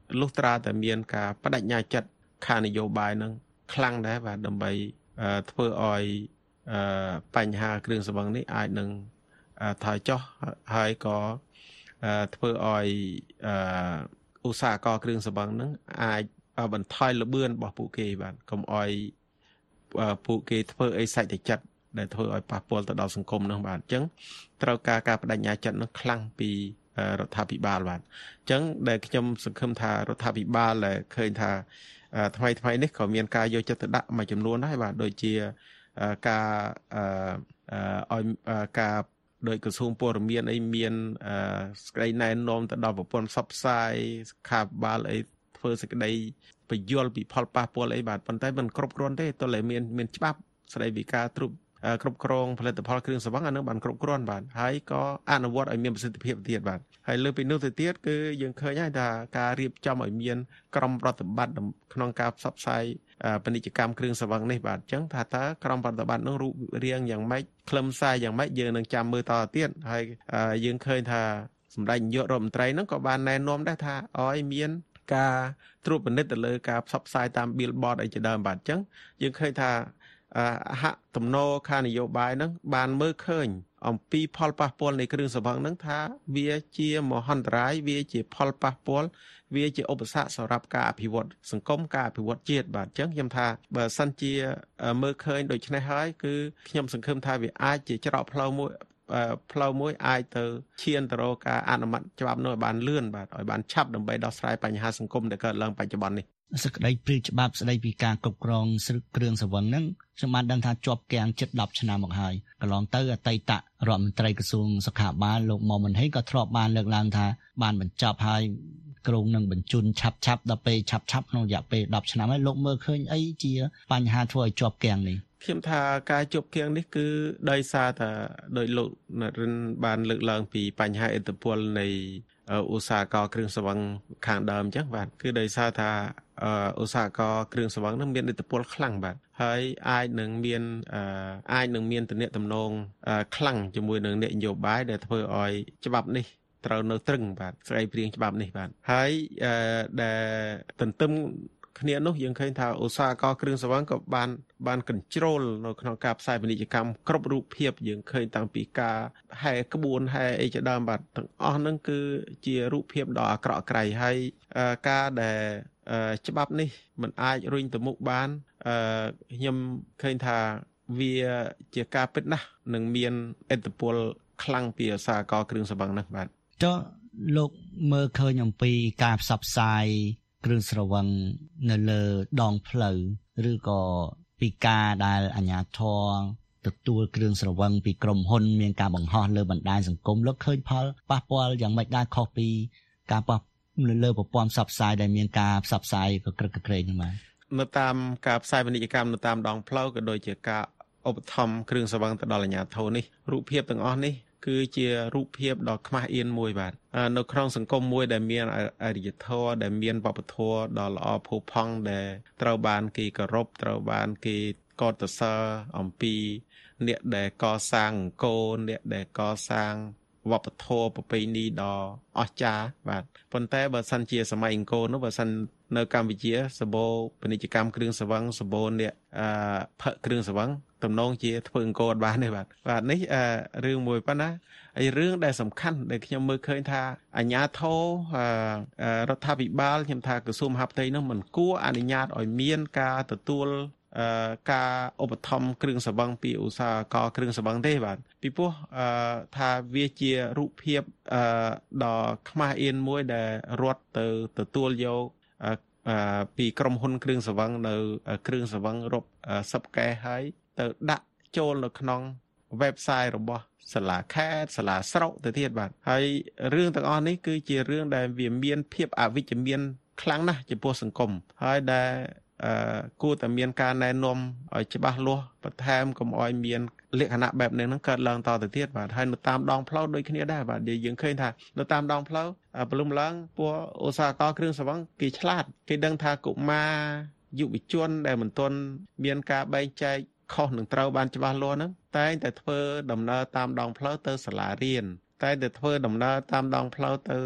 លុះត្រាតែមានការបដិញ្ញាចិត្តខាងនយោបាយនឹងខ្លាំងដែរបាទដើម្បីធ្វើឲ្យបញ្ហាគ្រឿងស្រវឹងនេះអាចនឹងថយចុះហើយក៏ធ្វើឲ្យឧស្សាហកម្មគ្រឿងស្រវឹងនឹងអាចបន្ថយល្បឿនរបស់ពួកគេបាទកុំឲ្យពួកគេធ្វើអីសាច់តែចិត្តដែលធ្វើឲ្យប៉ះពាល់ទៅដល់សង្គមនឹងបាទអញ្ចឹងត្រូវការបដិញ្ញាចិត្តនឹងខ្លាំងពីរដ្ឋាភិបាលបាទអញ្ចឹងដែលខ្ញុំសង្ឃឹមថារដ្ឋាភិបាលដែលឃើញថាថ្មីនេះក៏មានការយកចិត្តទុកដាក់មួយចំនួនដែរបាទដូចជាការឲ្យការដោយក្រសួងព័ត៌មានអីមានសេចក្តីណែនាំទៅដល់ប្រព័ន្ធផ្សព្វផ្សាយខាបបាលអីធ្វើសេចក្តីបញ្យល់ពីផលប៉ះពាល់អីបាទប៉ុន្តែមិនគ្រប់គ្រាន់ទេទោះតែមានច្បាប់ស្តីពីការគ្រប់គ្រងផលិតផលគ្រឿងស្រវឹងអានឹងបានគ្រប់គ្រាន់បាទហើយក៏អនុវត្តឲ្យមានប្រសិទ្ធភាពទៀតបាទហើយលើពីនោះទៅទៀតគឺយើងឃើញហើយថាការរៀបចំឲ្យមានក្រុមប្រតិបត្តិក្នុងការផ្សព្វផ្សាយពាណិជ្ជកម្មគ្រឿងស្រវឹងនេះបាទអញ្ចឹងថាតើក្រុមប្រតិបត្តិនឹងរូបរាងយ៉ាងម៉េចខ្លឹមសារយ៉ាងម៉េចយើងនឹងចាំមើលតទៅទៀតហើយយើងឃើញថាសម្ដេចនាយករដ្ឋមន្ត្រីនឹងក៏បានណែនាំដែរថាឲ្យមានការត្រួតពិនិត្យទៅលើការផ្សព្វផ្សាយតាម billboard អីជាដើមបាទអញ្ចឹងយើងឃើញថាហៈទំនោរខាងនយោបាយហ្នឹងបានមើលឃើញអំពីផលប៉ះពាល់នៃគ្រឿងស្រវឹងហ្នឹងថាវាជាមហន្តរាយវាជាផលប៉ះពាល់វាជាឧបសគ្គសម្រាប់ការអភិវឌ្ឍសង្គមការអភិវឌ្ឍជាតិបាទអញ្ចឹងខ្ញុំថាបើសិនជាមើលឃើញដូច្នេះហើយគឺខ្ញុំសង្ឃឹមថាវាអាចជាច្រកផ្លូវមួយអាចទៅឈានទៅរកការអនុម័តច្បាប់នោះឲ្យបានលឿនបាទឲ្យបានឆាប់ដើម្បីដោះស្រាយបញ្ហាសង្គមដែលកើតឡើងបច្ចុប្បន្ននេះសេចក្តីព្រាងច្បាប់ស្តីពីការគ្រប់គ្រងគ្រឿងស្រវឹងហ្នឹងខ្ញុំបានដឹងថាជាប់គាំងជិត10ឆ្នាំមកហើយកន្លងទៅអតីតរដ្ឋមន្ត្រីក្រសួងសុខាភិបាលលោកមុំមិនហេងក៏ធ្លាប់បានលើកឡើងថាបានបញ្ចប់ហើយក្រុងនឹងបញ្ជូនឆាប់ដល់ពេលឆាប់ក្នុងរយៈពេល10ឆ្នាំហើយលោកមើលឃើញអីជាបញ្ហាធ្វើឲ្យជាប់គាំងនេះខ្ញុំថាការជាប់គាំងនេះគឺដោយសារថាដោយលោកនរិនបានលើកឡើងពីបញ្ហាឥទ្ធិពលនៃឧស្សាហកម្មគ្រឿងស្រវឹងខាងដើមអញ្ចឹងបាទគឺដោយសារថាឧស្សាហកម្មគ្រឿងស្រវឹងនឹងមានឥទ្ធិពលខ្លាំងបាទហើយអាចនឹងមានទំនាក់ទំនងខ្លាំងជាមួយនឹងអ្នកនយោបាយដែលធ្វើឲ្យច្បាប់នេះត្រូវនៅត្រឹងបាទស្ដីព្រាងច្បាប់នេះបាទហើយដែលទន្ទឹមគ្នានោះយើងឃើញថាឧស្សាហកម្មគ្រឿងស្រវឹងក៏បាន control នៅក្នុងការផ្សាយពាណិជ្ជកម្មគ្រប់រូបភាពយើងឃើញតាំងពីការហែក្បួនហែអីជាដើមបាទទាំងអស់ហ្នឹងគឺជារូបភាពដ៏អាក្រក់ក្រៃហើយការដែលច្បាប់នេះមិនអាចរុញទៅមុខបានខ្ញុំឃើញថាវាជាការពិតណាស់នឹងមានឥទ្ធិពលខ្លាំងពីឧស្សាហកម្មគ្រឿងស្រវឹងនេះបាទចុះលោកមើលឃើញអំពីការផ្សព្វផ្សាយគ្រឿងស្រវឹងនៅលើដងផ្លូវឬក៏ពីការដែលអាជ្ញាធរទទួលគ្រឿងស្រវឹងពីក្រុមហ៊ុនមានការបង្ហោះលើបណ្ដាញសង្គមលោកឃើញផលប៉ះពាល់យ៉ាងម៉េចដែរខុសពីការប៉ះលើប្រព័ន្ធផ្សព្វផ្សាយដែលមានការផ្សព្វផ្សាយក៏ក្រឹកក្រែងហ្នឹងបាទនៅតាមការផ្សាយពាណិជ្ជកម្មនៅតាមដងផ្លូវក៏ដូចជាការឧបត្ថម្ភគ្រឿងស្រវឹងទៅដល់អាជ្ញាធរនេះរូបភាពទាំងអស់នេះគឺជារូបភាពដ៏ខ្មាស់អៀនមួយបាទនៅក្នុងសង្គមមួយដែលមានអរិយធម៌ដែលមានវប្បធម៌ដ៏ល្អផូរផង់ដែលត្រូវបានគេគោរពត្រូវបានគេកោតសរសើរអំពីអ្នកដែលកសាងអង្គរអ្នកដែលកសាងវប្បធម៌ប្រពៃណីដ៏អស្ចារ្យបាទប៉ុន្តែបើសិនជាសម័យអង្គរនោះបើសិននៅកម្ពុជាសម្បូរពាណិជ្ជកម្មគ្រឿងស្រវឹងសម្បូរអ្នកផឹកគ្រឿងស្រវឹងទំនងជាធ្វើអង្គរអត់បានទេបាទនេះរឿងមួយប៉ុណ្ណាហើយរឿងដែលសំខាន់ដែលខ្ញុំមើលឃើញថាអាជ្ញាធររដ្ឋាភិបាលខ្ញុំថាក្រសួងមហាផ្ទៃនោះមិនគួរអនុញ្ញាតឲ្យមានការទទួលការឧបត្ថម្ភគ្រឿងស្រវឹងពីឧស្សាហកម្មគ្រឿងស្រវឹងទេបាទពីព្រោះថាវាជារូបភាពដ៏ខ្មាស់អៀនមួយដែលរដ្ឋទៅទទួលយកពីក្រុមហ៊ុនគ្រឿងស្រវឹងនៅគ្រឿងស្រវឹងរាប់សិបកែហើយទៅដាក់ចូលនៅក្នុង website របស់សាលាខេត្តសាលាស្រុកទៅទៀតបាទហើយរឿងទាំងអស់នេះគឺជារឿងដែលវាមានភាពអវិជ្ជមានខ្លាំងណាស់ចំពោះសង្គមហើយដែលគួរតែមានការណែនាំឲ្យច្បាស់លាស់បន្ថែមកុំឲ្យមានលក្ខណៈបែបនេះនឹងកើតឡើងតទៅទៀតបាទហើយនៅតាមដងផ្លូវដូចគ្នាដែរបាទយើងឃើញថានៅតាមដងផ្លូវព្រលឹមឡើងពួកឧស្សាហកម្មគ្រឿងស្រវឹងគេឆ្លាតគេដឹងថាកុមារយុវជនដែលមិនទាន់មានការបែងចែកខុសនឹងត្រូវបានច្បាស់លាស់ហ្នឹងតែងតែធ្វើដំណើរតាមដងផ្លូវទៅសាលារៀនតែងតែធ្វើដំណើរតាមដងផ្លូវទៅ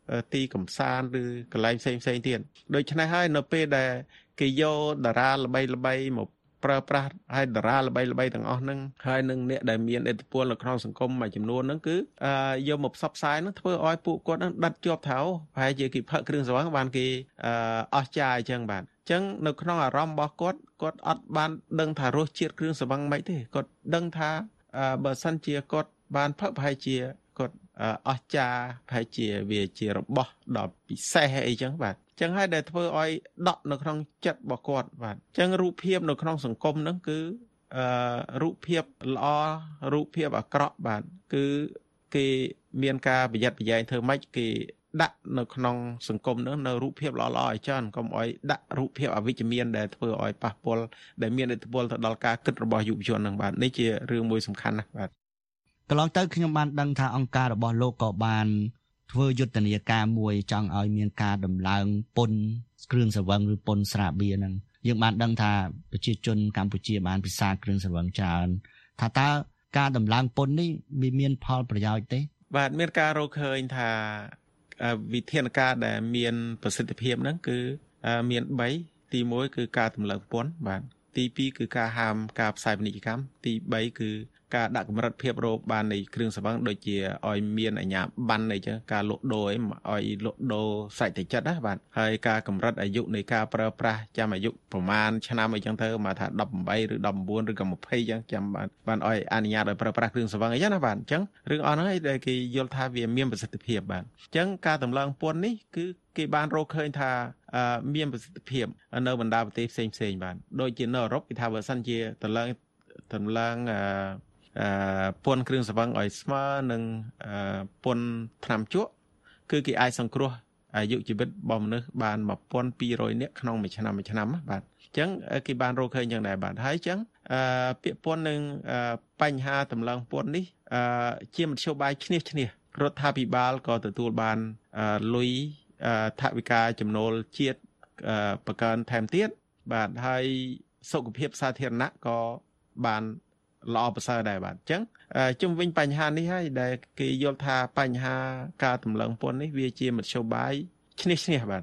ទីកំសាន្តឬកន្លែងផ្សេងទៀតដូច្នេះហើយនៅពេលដែលគេយកតារាល្បីៗមកប្រើប្រាស់ហើយតារាល្បីទាំងអស់ហ្នឹងហើយនឹងអ្នកដែលមានឥទ្ធិពលនៅក្នុងសង្គមមួយចំនួនហ្នឹងគឺយកមកផ្សព្វផ្សាយហ្នឹងធ្វើឲ្យពួកគាត់ហ្នឹងដិតជាប់ថៅប្រហែលជាគេផឹកគ្រឿងស្រវឹងបានគេអស់ចាយអញ្ចឹងបាទអញ្ចឹងនៅក្នុងអារម្មណ៍របស់គាត់អត់បានដឹងថារសជាតិគ្រឿងស្រវឹងមិនទេគាត់ដឹងថាបើសិនជាគាត់បានផឹកប្រហែលជាគាត់អស់ចាប្រហែលជាវាជារបស់ដ៏ពិសេសអីចឹងបាទចឹងហើយដែលធ្វើឲ្យដក់នៅក្នុងចិត្តរបស់គាត់បាទចឹងរូបភាពនៅក្នុងសង្គមហ្នឹងគឺរូបភាពល្អរូបភាពអាក្រក់បាទគឺគេមានការប្រយ័ត្នប្រយែងធ្វើម៉េចគេដាក់នៅក្នុងសង្គមហ្នឹងនៅរូបភាពល្អៗឲ្យច្រើនកុំឲ្យដាក់រូបភាពអវិជ្ជមានដែលធ្វើឲ្យប៉ះពាល់ដែលមានឥទ្ធិពលទៅដល់ការគិតរបស់យុវជនហ្នឹងបាទនេះជារឿងមួយសំខាន់ណាស់បាទកន្លងទៅខ្ញុំបានដឹងថាអង្គការរបស់លោកក៏បានធ្វើយុទ្ធនាការមួយចង់ឲ្យមានការដំឡើងពន្ធគ្រឿងស្រវឹងឬពន្ធស្រាបៀរហ្នឹងយើងបានដឹងថាប្រជាជនកម្ពុជាបានពិសាគ្រឿងស្រវឹងច្រើនថាតើការដំឡើងពន្ធនេះមានផលប្រយោជន៍ទេបាទមានការរកឃើញថាវិធានការដែលមានប្រសិទ្ធភាពហ្នឹងគឺមាន3ទី1គឺការដំឡើងពន្ធបាទទី2គឺការហាមការផ្សាយពាណិជ្ជកម្មទី3គឺការដាក់កម្រិតភាពរោគបាននៃគ្រឿងស្រវឹងដូចជាឲ្យមានអាជ្ញាប័ណ្ណអីចឹងការលក់ដូរឲ្យលក់ដូរសាច់តែចិត្តណាបាទហើយការកម្រិតអាយុនៃការប្រើប្រាស់ចាំអាយុប្រមាណឆ្នាំអីចឹងទៅមកថា18ឬ19ឬក៏20ចឹងចាំបានឲ្យអនុញ្ញាតឲ្យប្រើប្រាស់គ្រឿងស្រវឹងអីចឹងណាបាទអញ្ចឹងរឿងអស់ហ្នឹងឯងដែលគេយល់ថាវាមានប្រសិទ្ធភាពបាទអញ្ចឹងការតម្លើងពន្ធនេះគឺគេបានរកឃើញថាមានប្រសិទ្ធភាពនៅបណ្ដាប្រទេសផ្សេងបាទដូចជានៅអឺរ៉ុបគេថាបើសិនជាតម្លើងពន្ធគ្រឿងស្រវឹងឲ្យស្មើនឹងពន្ធថ្នាំជក់គឺគេអាចសង្គ្រោះអាយុជីវិតរបស់មនុស្សបាន1200នាក់ក្នុងមួយឆ្នាំបាទអញ្ចឹងគេបានរកឃើញយ៉ាងដែរបាទហើយអញ្ចឹងពាក្យពន្ធនឹងបញ្ហាតម្លើងពន្ធនេះជាមធ្យោបាយឈ្នះរដ្ឋាភិបាលក៏ទទួលបានលុយថវិកាចំណូលជាតិបង្កើនថែមទៀតបាទហើយសុខភាពសាធារណៈក៏បានល្អប្រសើរដែរបាទអញ្ចឹងជុំវិញបញ្ហានេះហើយដែលគេយល់ថាបញ្ហាការតម្លើងពន្ធនេះវាជាមធ្យោបាយឈ្នះបាទ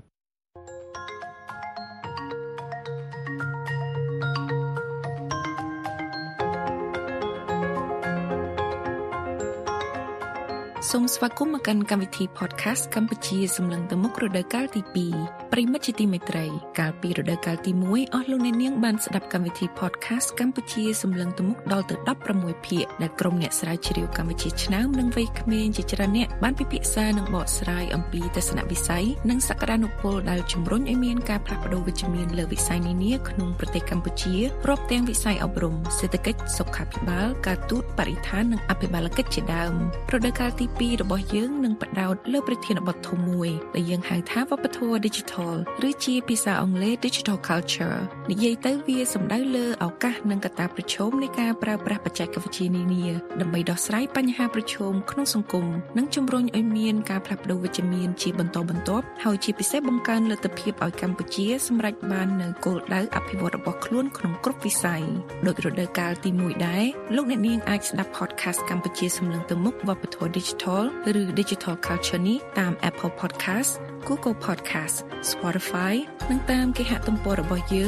សូមស្វាគមន៍មកកាន់កម្មវិធី podcast កម្ពុជាសម្លឹងទៅមុខរដូវកាលទី2ប្រិមិត្តជាទីមេត្រីកាលពីរដូវកាលទី1អស់លោកអ្នកនាងបានស្ដាប់កម្មវិធី podcast កម្ពុជាសម្លឹងទៅមុខដល់ទៅ16ភាគដែលក្រុមអ្នកស្រាវជ្រាវកម្ពុជាឆ្នើមនិងវ័យក្មេងជាច្រើនអ្នកបានពិភាក្សានិងបកស្រាយអំពីទស្សនវិស័យនិងសក្តានុពលដែលជំរុញឲ្យមានការផ្លាស់ប្តូរវិជ្ជមានលើវិស័យនានាក្នុងប្រទេសកម្ពុជារាប់ទាំងវិស័យអប់រំសេដ្ឋកិច្ចសុខាភិបាលការទូតបរិស្ថាននិងអភិបាលកិច្ចជាដើមរដូវកាលទី2របស់យើងនឹងផ្ដោតលើប្រធានបទធំមួយដែលយើងហៅថាវប្បធម៌ Digital ឬជាភាសាអង់គ្លេស Digital Culture និយាយទៅវាសំដៅលើឱកាសនិងកត្តាប្រឈមនៃការប្រើប្រាស់បច្ចេកវិទ្យានានាដើម្បីដោះស្រាយបញ្ហាប្រឈមក្នុងសង្គមនិងជំរុញឲ្យមានការផ្លាស់ប្តូរវិជ្ជមានជាបន្តបន្ទាប់ហើយជាពិសេសបង្កើនលទ្ធភាពឲ្យកម្ពុជាសម្រេចបាននូវគោលដៅអភិវឌ្ឍរបស់ខ្លួនក្នុងគ្រប់វិស័យដោយរដូវកាលទី1ដែរលោកអ្នកនាងអាចស្ដាប់ podcast កម្ពុជាសម្លឹងទៅមុខវប្បធម៌ Digital ឬ Digital Culture នេះតាម Apple Podcast, Google Podcast, Spotify និងតាមគេហទំព័ររបស់យើង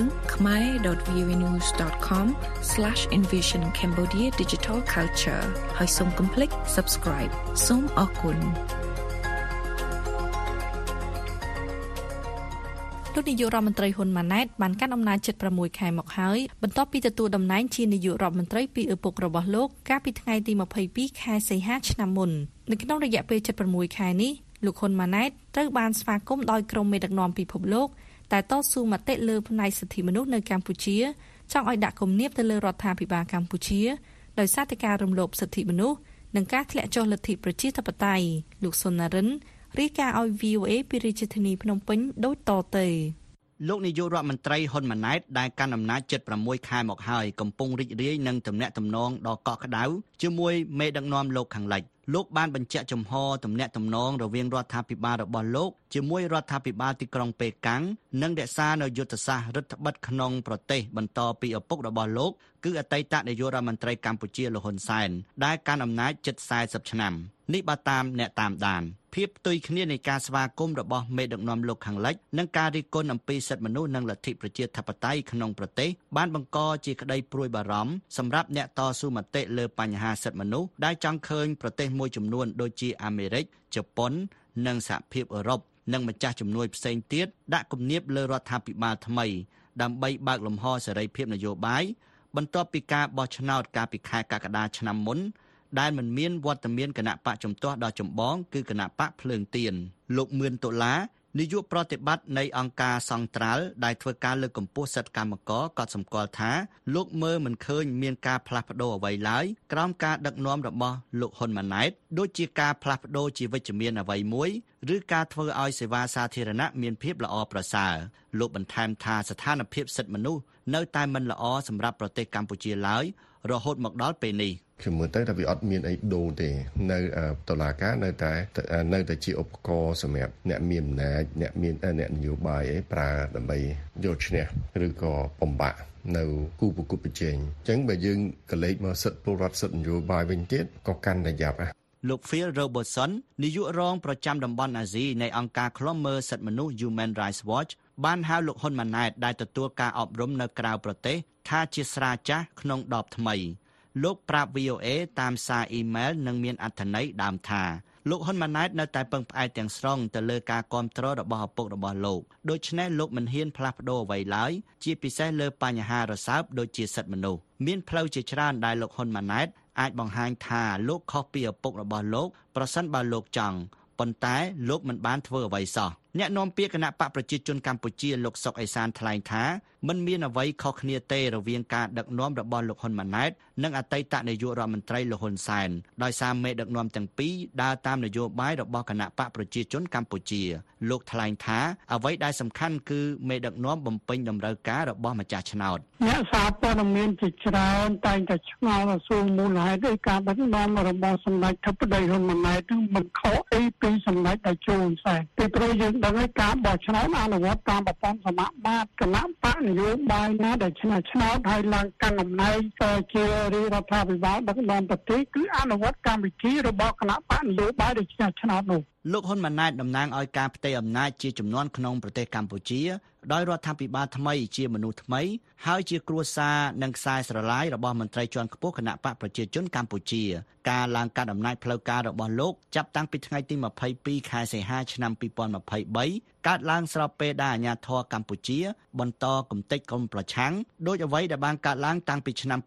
khmer.voanews.com/envision Cambodia Digital Culture ហើយសូមកុំភ្លេច Subscribe សូមអរគុណលោកនាយករដ្ឋមន្ត្រីហ៊ុនម៉ាណែតបានកាន់អំណាចជិត6ខែមកហើយបន្ទាប់ពីទទួលតំណែងជានាយករដ្ឋមន្ត្រីពីឪពុករបស់លោកកាលពីថ្ងៃទី22ខែសីហាឆ្នាំមុននៅក្នុងរយៈពេល76ខែនេះលោកហ៊ុនម៉ាណែតត្រូវបានស្វាគមន៍ដោយក្រុមមេដឹកនាំពិភពលោកតែតស៊ូមតិលើផ្នែកសិទ្ធិមនុស្សនៅកម្ពុជាចង់ឲ្យដាក់គំនាបទៅលើរដ្ឋាភិបាលកម្ពុជាដោយសារតែការរំលោភសិទ្ធិមនុស្សនិងការធ្លាក់ចុះលទ្ធិប្រជាធិបតេយ្យលោកសុននរិនរាយការណ៍ឲ្យ VOA ពីរាជធានីភ្នំពេញដូចតទៅលោកនាយករដ្ឋមន្ត្រីហ៊ុនម៉ាណែតដែលកាន់អំណាច76ខែមកហើយកំពុងរីករាយនឹងទំនាក់ទំនងដ៏កក់ក្ដៅជាមួយមេដឹកនាំលោកខាងលិចលោកបានបញ្ជាក់ចំហទំនាក់ទំនងរវាងរដ្ឋាភិបាលរបស់លោកជាមួយរដ្ឋាភិបាលទីក្រុងប៉េកាំងនិងរក្សានៅយុទ្ធសាស្ត្ររដ្ឋបិទក្នុងប្រទេសបន្តពីឪពុករបស់លោកគឺអតីតនាយករដ្ឋមន្ត្រីកម្ពុជាលោកហ៊ុនសែនដែលកាន់អំណាចជិត40ឆ្នាំនេះបើតាមអ្នកតាមដានភាពផ្ទុយគ្នានៃការស្វាគមន៍របស់មេដឹកនាំលោកខាងលិចនិងការរិះគន់អំពីសិទ្ធិមនុស្សនិងលទ្ធិប្រជាធិបតេយ្យក្នុងប្រទេសបានបង្កជាក្តីព្រួយបារម្ភសម្រាប់អ្នកតស៊ូមតិលើបញ្ហាសិទ្ធិមនុស្សដែលចង់ឃើញប្រទេសមួយចំនួនដូចជាអាមេរិកជប៉ុននិងសហភាពអឺរ៉ុបនិងម្ចាស់ជំនួយផ្សេងទៀតដាក់គំនាបលើរដ្ឋាភិបាលថ្មីដើម្បីបើកលំហសេរីភាពនយោបាយបន្ទាប់ពីការបោះឆ្នោតកាលពីខែកក្កដាឆ្នាំមុនដែលមិនមានវត្តមានគណៈបកជំទាស់ដ៏ចម្បងគឺគណៈបកភ្លើងទៀនលោកមឿនដុល្លារនាយកប្រតិបត្តិនៃអង្គការសង្ត្រាល់ដែលធ្វើការលើកកម្ពស់សិទ្ធិកម្មករក៏សម្គាល់ថាលោកមើលមិនឃើញមានការផ្លាស់ប្ដូរអ្វីឡើយក្រោមការដឹកនាំរបស់លោកហ៊ុនម៉ាណែតដូចជាការផ្លាស់ប្ដូរជាវិជ្ជមានអ្វីមួយឬការធ្វើឲ្យសេវាសាធារណៈមានភាពល្អប្រសើរលោកបន្ថែមថាស្ថានភាពសិទ្ធិមនុស្សនៅតែមិនល្អសម្រាប់ប្រទេសកម្ពុជាឡើយរហូតមកដល់ពេលនេះខ្ញុំមើលទៅថាវាអត់មានអីដូរទេនៅតុលាការនៅតែជាឧបករណ៍សម្រាប់អ្នកមានអំណាចអ្នកនយោបាយអីប្រើដើម្បីយកឈ្នះឬក៏បំបាក់នៅគូប្រកួតប្រជែងអញ្ចឹងបើយើងកលេចមកសិទ្ធិពលរដ្ឋសិទ្ធិនយោបាយវិញទៀតក៏កាន់តែយ៉ាប់លោក Phil Robertson នាយករងប្រចាំតំបន់អាស៊ីនៃអង្គការឃ្លាំមើលសិទ្ធិមនុស្ស Human Rights Watch បានហៅលោកហ៊ុនម៉ាណែតដែលទទួលការអប់រំនៅក្រៅប្រទេសថាជាស្រាចាស់ក្នុងដបថ្មីលោកប្រាប់ VOA តាមសារអ៊ីមែលនិងមានអត្ថន័យដើមថាលោកហ៊ុនម៉ាណែតនៅតែពឹងផ្អែកទាំងស្រុងទៅលើការគាំទ្ររបស់ឪពុករបស់លោកដូច្នេះលោកមិនហ៊ានផ្លាស់ប្ដូរអ្វីឡើយជាពិសេសលើបញ្ហារសើបដូចជាសិទ្ធិមនុស្សមានផ្លូវជាច្រើនដែលលោកហ៊ុនម៉ាណែតអាចបង្ហាញថាលោកខុសពីឪពុករបស់លោកប្រសិនបើលោកចង់ប៉ុន្តែលោកមិនបានធ្វើអ្វីសោះអ្នកនាំពាក្យគណៈបកប្រជាជនកម្ពុជាលោកសុកអេសានថ្លែងថាមិនមានអ្វីខុសគ្នាទេរវាងការដឹកនាំរបស់លោកហ៊ុនម៉ាណែតនិងអតីតនាយករដ្ឋមន្ត្រីលោកហ៊ុនសែនដោយសារមេដឹកនាំទាំងពីរដើរតាមនយោបាយរបស់គណៈបកប្រជាជនកម្ពុជាលោកថ្លែងថាអ្វីដែលសំខាន់គឺមេដឹកនាំបំពេញតម្រូវការរបស់ម្ចាស់ឆ្នោតអ្នកសារព័ត៌មានជាច្រើនតែងតែឆ្ងល់សួរមូលហេតុនៃការដឹកនាំរបស់សម្ដេចធិបតីហ៊ុនម៉ាណែតនឹងមិនខុសអីពីសម្ដេចតេជោហ៊ុនសែនពីព្រោះយើងដឹងថាការបោះឆ្នោតអនុវត្តតាមប្រព័ន្ធសមាមាត្រគណៈបកនយោបាយណាដែលឆ្នោតហើយឡើងកាន់តំណែងជារដ្ឋាភិបាលដឹកនាំប្រទេសគឺអនុវត្តកម្មវិធីរបស់គណៈបកនយោបាយដែលឆ្នោតនោះលោកហ៊ុនម៉ាណែតតំណាងឲ្យការផ្ទេរអំណាចជាចំនួនក្នុងប្រទេសកម្ពុជាដោយរដ្ឋាភិបាលថ្មីជាមនុស្សថ្មីហើយជាគ្រួសារនិងខ្សែស្រឡាយរបស់មន្ត្រីជាន់ខ្ពស់គណៈបកប្រជាជនកម្ពុជាការឡើងកាត់អំណាចផ្លូវការរបស់លោកចាប់តាំងពីថ្ងៃទី22ខែសីហាឆ្នាំ2023កើតឡើងស្របពេលដែលអាជ្ញាធរកម្ពុជាបន្តគំទេចក្រុមប្រឆាំងដោយអ្វីដែលបានកើតឡើងតាំងពីឆ្នាំ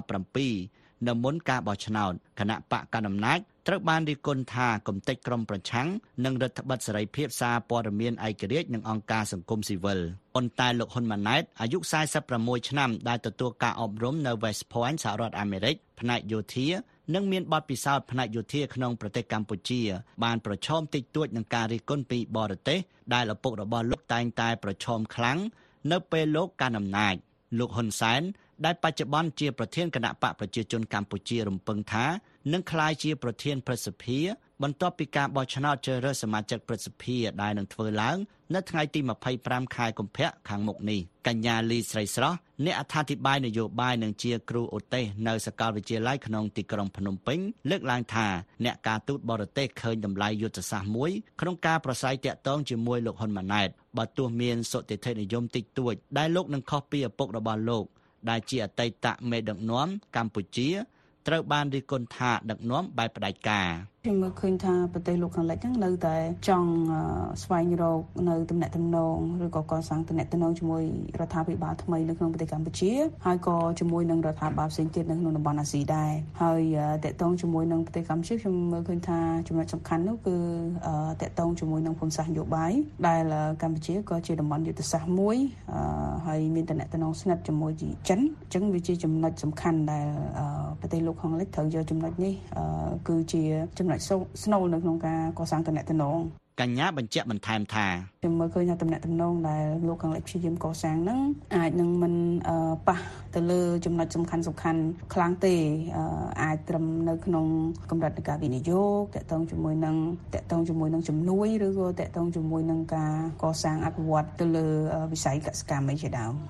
2017នៅមុនការបោះឆ្នោតគណៈបកកណ្ដាលអំណាចត្រូវបានរិះគន់ថាគំទេចក្រុមប្រឆាំងនិងរដ្ឋបិទសេរីភាពសារព័ត៌មានឯករាជ្យនិងអង្គការសង្គមស៊ីវិលប៉ុន្តែលោកហ៊ុនម៉ាណែតអាយុ46ឆ្នាំដែលទទួលការអប់រំនៅ West Point សហរដ្ឋអាមេរិកផ្នែកយោធានិងមានបទពិសោធន៍ផ្នែកយោធាក្នុងប្រទេសកម្ពុជាបានប្រឈមតិចតួចនឹងការរិះគន់ពីបរទេសដែលឪពុករបស់លោកតែងតែប្រឈមខ្លាំងនៅពេលលោកកាន់អំណាចលោកហ៊ុនសែនដែលបច្ចុប្បន្នជាប្រធានគណៈបកប្រជាជនកម្ពុជារំពឹងថានឹងក្លាយជាប្រធានព្រឹទ្ធសភាបន្ទាប់ពីការបោះឆ្នោតជ្រើសរើសសមាជិកព្រឹទ្ធសភាដែលនឹងធ្វើឡើងនៅថ្ងៃទី25ខែកុម្ភៈខាងមុខនេះកញ្ញាលីស្រីស្រស់អ្នកអត្ថាធិប្បាយនយោបាយនិងជាគ្រូឧទ្ទេសនៅសាកលវិទ្យាល័យក្នុងទីក្រុងភ្នំពេញលើកឡើងថាអ្នកការទូតបរទេសឃើញតម្លៃយុទ្ធសាស្ត្រមួយក្នុងការប្រស័យតាក់ទងជាមួយលោកហ៊ុនម៉ាណែតបើទោះមានសុតិធិនិយមតិចតួចដែលលោកនឹងខុសពីឪពុករបស់លោកដែលជាអតីតមេដឹកនាំកម្ពុជាត្រូវបានរិះគន់ថាដឹកនាំបែបផ្ដាច់ការខ្ញុំមើលឃើញថាប្រទេសលោកខាងលិចហ្នឹងនៅតែចង់ស្វែងរកនៅទំនាក់ទំនងឬក៏កសាងទំនាក់ទំនងជាមួយរដ្ឋាភិបាលថ្មីនៅក្នុងប្រទេសកម្ពុជាហើយក៏ជាមួយនឹងរដ្ឋាភិបាលផ្សេងទៀតនៅក្នុងតំបន់អាស៊ីដែរហើយតកតងជាមួយនឹងប្រទេសកម្ពុជាខ្ញុំមើលឃើញថាចំណុចសំខាន់នោះគឺតកតងជាមួយនឹងភូមិសាស្ត្រនយោបាយដែលកម្ពុជាក៏ជាតំបន់យុទ្ធសាស្ត្រមួយហើយមានទំនាក់ទំនងស្និទ្ធជាមួយចិនអញ្ចឹងវាជាចំណុចសំខាន់ដែលប្រទេសលោកខាងលិចត្រូវយកចំណុចនេះគឺជាចំណុចស្នូលនៅក្នុងការកសាងទំនាក់ទំនងកញ្ញាបញ្ជាក់បន្ថែមថាខ្ញុំមើលឃើញថាទំនាក់ទំនងដែលលោកខាងលិចព្យាយាមកសាងហ្នឹងអាចនឹងមិនប៉ះទៅលើចំណុចសំខាន់ខ្លាំងទេអាចត្រឹមនៅក្នុងកម្រិតនៃការវិនិយោគតកតងជាមួយនឹងជំនួយឬក៏តកតងជាមួយនឹងការកសាងអភិវឌ្ឍទៅលើវិស័យកសិកម្មអីជាដើម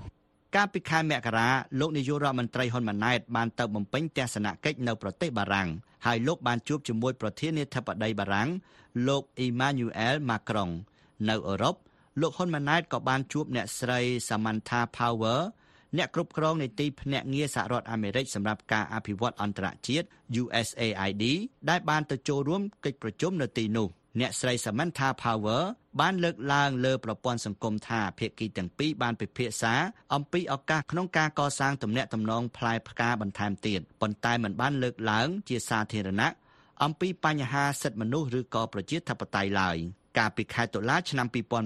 កាលពីខែមករាលោកនាយករដ្ឋមន្ត្រីហ៊ុនម៉ាណែតបានទៅបំពេញទស្សនកិច្ចនៅប្រទេសបារាំងហើយលោកបានជួបជាមួយប្រធានាធិបតីបារាំងលោក Emmanuel Macron នៅអឺរ៉ុបលោកហ៊ុនម៉ាណែតក៏បានជួបអ្នកស្រី Samantha Power អ្នកគ្រប់គ្រងនីតិភ្នាក់ងារសហរដ្ឋអាមេរិកសម្រាប់ការអភិវឌ្ឍអន្តរជាតិ USAID ដែលបានទៅចូលរួមកិច្ចប្រជុំនៅទីនោះអ្នកស្រី Samantha Power បានលើកឡើងលើប្រព័ន្ធសង្គមថាភាគីទាំងពីរបានពិភាក្សាអំពីឱកាសក្នុងការកសាងទំនាក់ទំនងផ្លែផ្កាបន្ថែមទៀតប៉ុន្តែមិនបានលើកឡើងជាសាធារណៈអំពីបញ្ហាសិទ្ធិមនុស្សឬក៏ប្រជាធិបតេយ្យឡើយកាលពីខែតុលាឆ្នាំ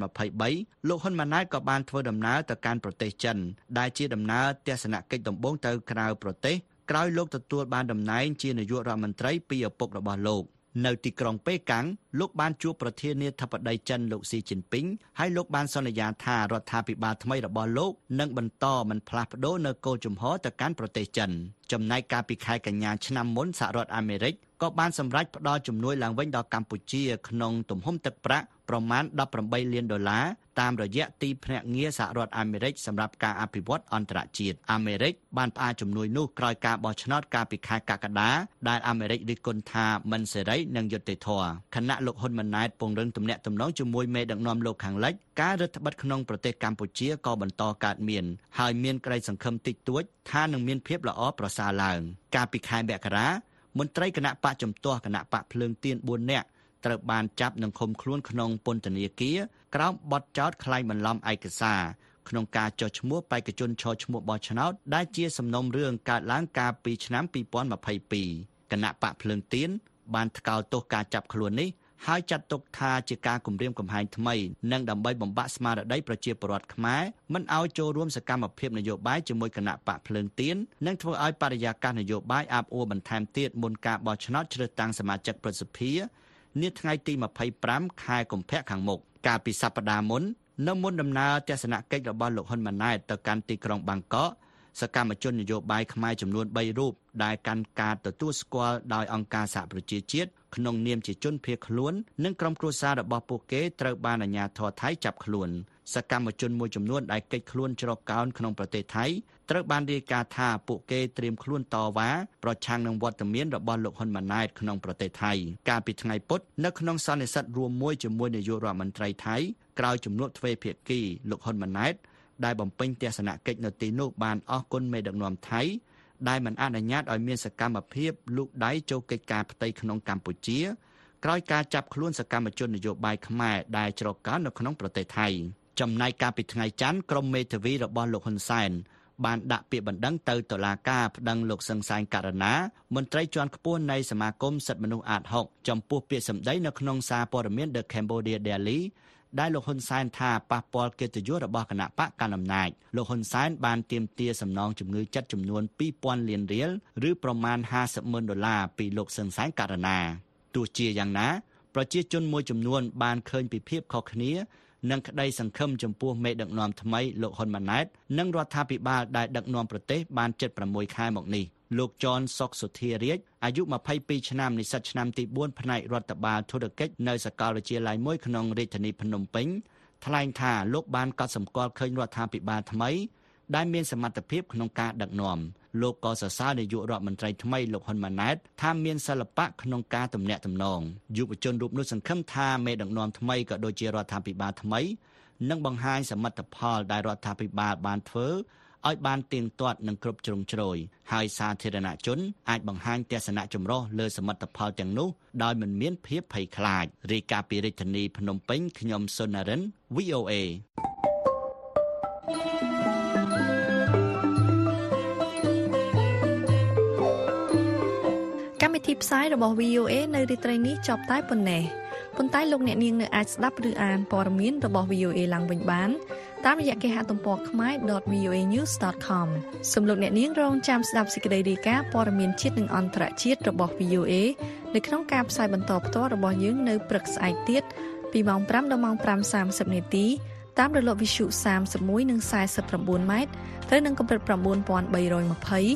2023លោកហ៊ុនម៉ាណែតក៏បានធ្វើដំណើរទៅកាន់ប្រទេសចិនដែលជាដំណើរទស្សនកិច្ចដំបូងទៅក្រៅប្រទេសក្រោយលោកទទួលបានតំណែងជានាយករដ្ឋមន្ត្រីពីឪពុករបស់លោកនៅទីក្រុងប៉េកាំងលោកបានជួបប្រធានាធិបតីចិនលោកស៊ីជីនពីងហើយលោកបានសន្យាថារដ្ឋាភិបាលថ្មីរបស់លោកនឹងបន្តមិនផ្លាស់ប្ដូរនៅគោលជំហរទៅកាន់ប្រទេសចិនចំណែកកាលពីខែកញ្ញាឆ្នាំមុនសហរដ្ឋអាមេរិកក៏បានសម្រេចផ្តល់ជំនួយឡើងវិញដល់កម្ពុជាក្នុងទំហំទឹកប្រាក់ប្រមាណ$18 លានតាមរយៈទីភ្នាក់ងារសហរដ្ឋអាមេរិកសម្រាប់ការអភិវឌ្ឍអន្តរជាតិអាមេរិកបានផ្អាកជំនួយនោះក្រោយការបោះឆ្នោតកាលពីខែកក្កដាដែលអាមេរិករិះគន់ថាមិនសេរីនិងយុត្តិធម៌ខណៈលោកហ៊ុនម៉ាណែតពង្រឹងទំនាក់ទំនងជាមួយមេដឹកនាំលោកខាងលិចការរដ្ឋបិទក្នុងប្រទេសកម្ពុជាក៏បន្តកើតមានហើយមានក្តីសង្ឃឹមតិចតួចថានឹងមានភាពល្អប្រសើរឡើងកាលពីខែមករាមន្ត្រីគណៈបកជំទាស់គណៈបកភ្លើងទៀន4នាក់ត្រូវបានចាប់និងឃុំខ្លួនក្នុងពន្ធនាគារក្រោមបទចោទក្លែងបន្លំឯកសារក្នុងការចុះឈ្មោះបេក្ខជនឈរឈ្មោះបោះឆ្នោតដែលជាសំណុំរឿងកើតឡើងកាលពីឆ្នាំ2022គណៈបកភ្លើងទៀនបានថ្កោលទោសការចាប់ខ្លួននេះហើយចាត់ទុកថាជាការគំរាមកំហែងថ្មីនិងដើម្បីបំបាក់ស្មារតីប្រជាពលរដ្ឋខ្មែរមិនឲ្យចូលរួមសកម្មភាពនយោបាយជាមួយគណៈបកភ្លើងទៀននិងធ្វើឲ្យបរិយាកាសនយោបាយអាប់អួរបន្ថែមទៀតមុនការបោះឆ្នោតជ្រើសតាំងសមាជិកប្រសិទ្ធិនាថ្ងៃទី25ខែកុម្ភៈខាងមុខកាលពីសប្តាហ៍មុននៅមុនដំណើរទស្សនកិច្ចរបស់លោកហ៊ុនម៉ាណែតទៅកាន់ទីក្រុងបាងកកសកម្មជននយោបាយខ្មែរចំនួន3រូបដែលកាន់ការទទួលស្គាល់ដោយអង្គការសហប្រជាជាតិក្នុងនាមជាជនភៀសខ្លួននិងក្រុមគ្រួសាររបស់ពួកគេត្រូវបានអាជ្ញាធរថៃចាប់ខ្លួនសកម្មជនមួយចំនួនដែលកិច្ចខ្លួនជ្រកកោនក្នុងប្រទេសថៃត្រូវបានរាយការណ៍ថាពួកគេត្រៀមខ្លួនតវ៉ាប្រឆាំងនឹងវត្តមានរបស់លោកហ៊ុនម៉ាណែតក្នុងប្រទេសថៃកាលពីថ្ងៃពុធនៅក្នុងសន្និសីទរួមមួយជាមួយនាយករដ្ឋមន្ត្រីថៃក្រោយជំនួបទ្វេភាគីលោកហ៊ុនម៉ាណែតដែលបំពេញទស្សនកិច្ចនៅទីនោះបានអរគុណមេដឹកនាំថៃដែលមិនអនុញ្ញាតឲ្យមានសកម្មភាពលូកដៃចូលកិច្ចការផ្ទៃក្នុងកម្ពុជាក្រោយការចាប់ខ្លួនសកម្មជននយោបាយខ្មែរដែលជ្រកកោននៅក្នុងប្រទេសថៃចំណែកកាលពីថ្ងៃច័ន្ទក្រុមមេធាវីរបស់លោកហ៊ុនសែនបានដាក់ពាក្យបណ្ដឹងទៅតុលាការប្តឹងលោកសឹងសានករណាមន្ត្រីជាន់ខ្ពស់នៃសមាគមសិទ្ធិមនុស្សអាត6ចំពោះពាក្យសម្ដីនៅក្នុងសារព័ត៌មាន The Cambodia Daily ដែលលោកហ៊ុនសែនថាប៉ះពាល់កិត្តិយសរបស់គណៈបកកណ្ដាលអំណាចលោកហ៊ុនសែនបានទាមទារសំណងជំងឺចិត្តចំនួន$2000 លានឬប្រមាណ$50,000ពីលោកសឹងសានករណាទោះជាយ៉ាងណាប្រជាជនមួយចំនួនបានឃើញពីភាពខុសគ្នានិងក្តីសង្ឃឹមចំពោះមេដឹកនាំថ្មីលោកហ៊ុនម៉ាណែតនិងរដ្ឋាភិបាលដែលដឹកនាំប្រទេសបាន76ខែមកនេះលោកចនសុកសុធារាជអាយុ22ឆ្នាំនិស្សិតឆ្នាំទី4ផ្នែករដ្ឋបាលធុរកិច្ចនៅសាកលវិទ្យាល័យមួយក្នុងរាជធានីភ្នំពេញថ្លែងថាលោកបានកត់សម្គាល់ឃើញរដ្ឋាភិបាលថ្មីដែលមានសមត្ថភាពក្នុងការដឹកនាំលោកក៏សរសើរនាយករដ្ឋមន្ត្រីថ្មីលោកហ៊ុនម៉ាណែតថាមានសិល្បៈក្នុងការទំនាក់ទំនងយុវជនរូបនោះសង្ឃឹមថាមេដឹកនាំថ្មីក៏ដូចជារដ្ឋាភិបាលថ្មីនឹងបង្ហាញសមិទ្ធផលដែលរដ្ឋាភិបាលបានធ្វើឲ្យបានទៀងទាត់និងគ្រប់ជ្រុងជ្រោយហើយសាធារណជនអាចបង្ហាញទស្សនៈចម្រុះលើសមិទ្ធផលទាំងនោះដោយមិនមានភាពភ័យខ្លាចរាយការណ៍ពីរាជធានីភ្នំពេញខ្ញុំសុននរិន VOA កម្មវិធីផ្សាយរបស់ VOA នៅរាត្រីនេះចប់តែប៉ុណ្ណេះប៉ុន្តែលោកអ្នកនាងនៅអាចស្ដាប់ឬអានព័ត៌មានរបស់ VOA ឡើងវិញបានតាមរយៈគេហទំព័រ khmer.voanews.com សូមលោកអ្នកនាងរងចាំស្ដាប់សេចក្តីរាយការណ៍ព័ត៌មានជាតិនិងអន្តរជាតិរបស់ VOA នៅក្នុងការផ្សាយបន្តផ្ទាល់របស់យើងនៅព្រឹកស្អែកទៀតពីម៉ោង 5 ដល់ម៉ោង 5:30 នាទីតាមរលកវិទ្យុ31និង49ម៉ែត្រត្រូវនឹងកម្រិត 9320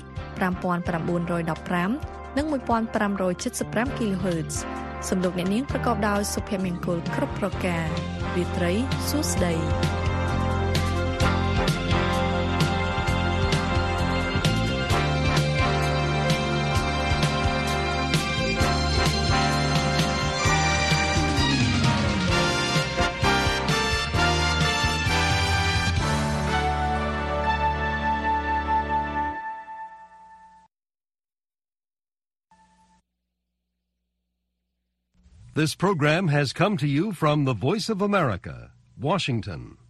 5915 និង 1575 kHz សំឡេងអ្នកនាងប្រកបដោយសុភមង្គលគ្រប់ប្រការរាត្រីសួស្តី This program has come to you from the Voice of America, Washington.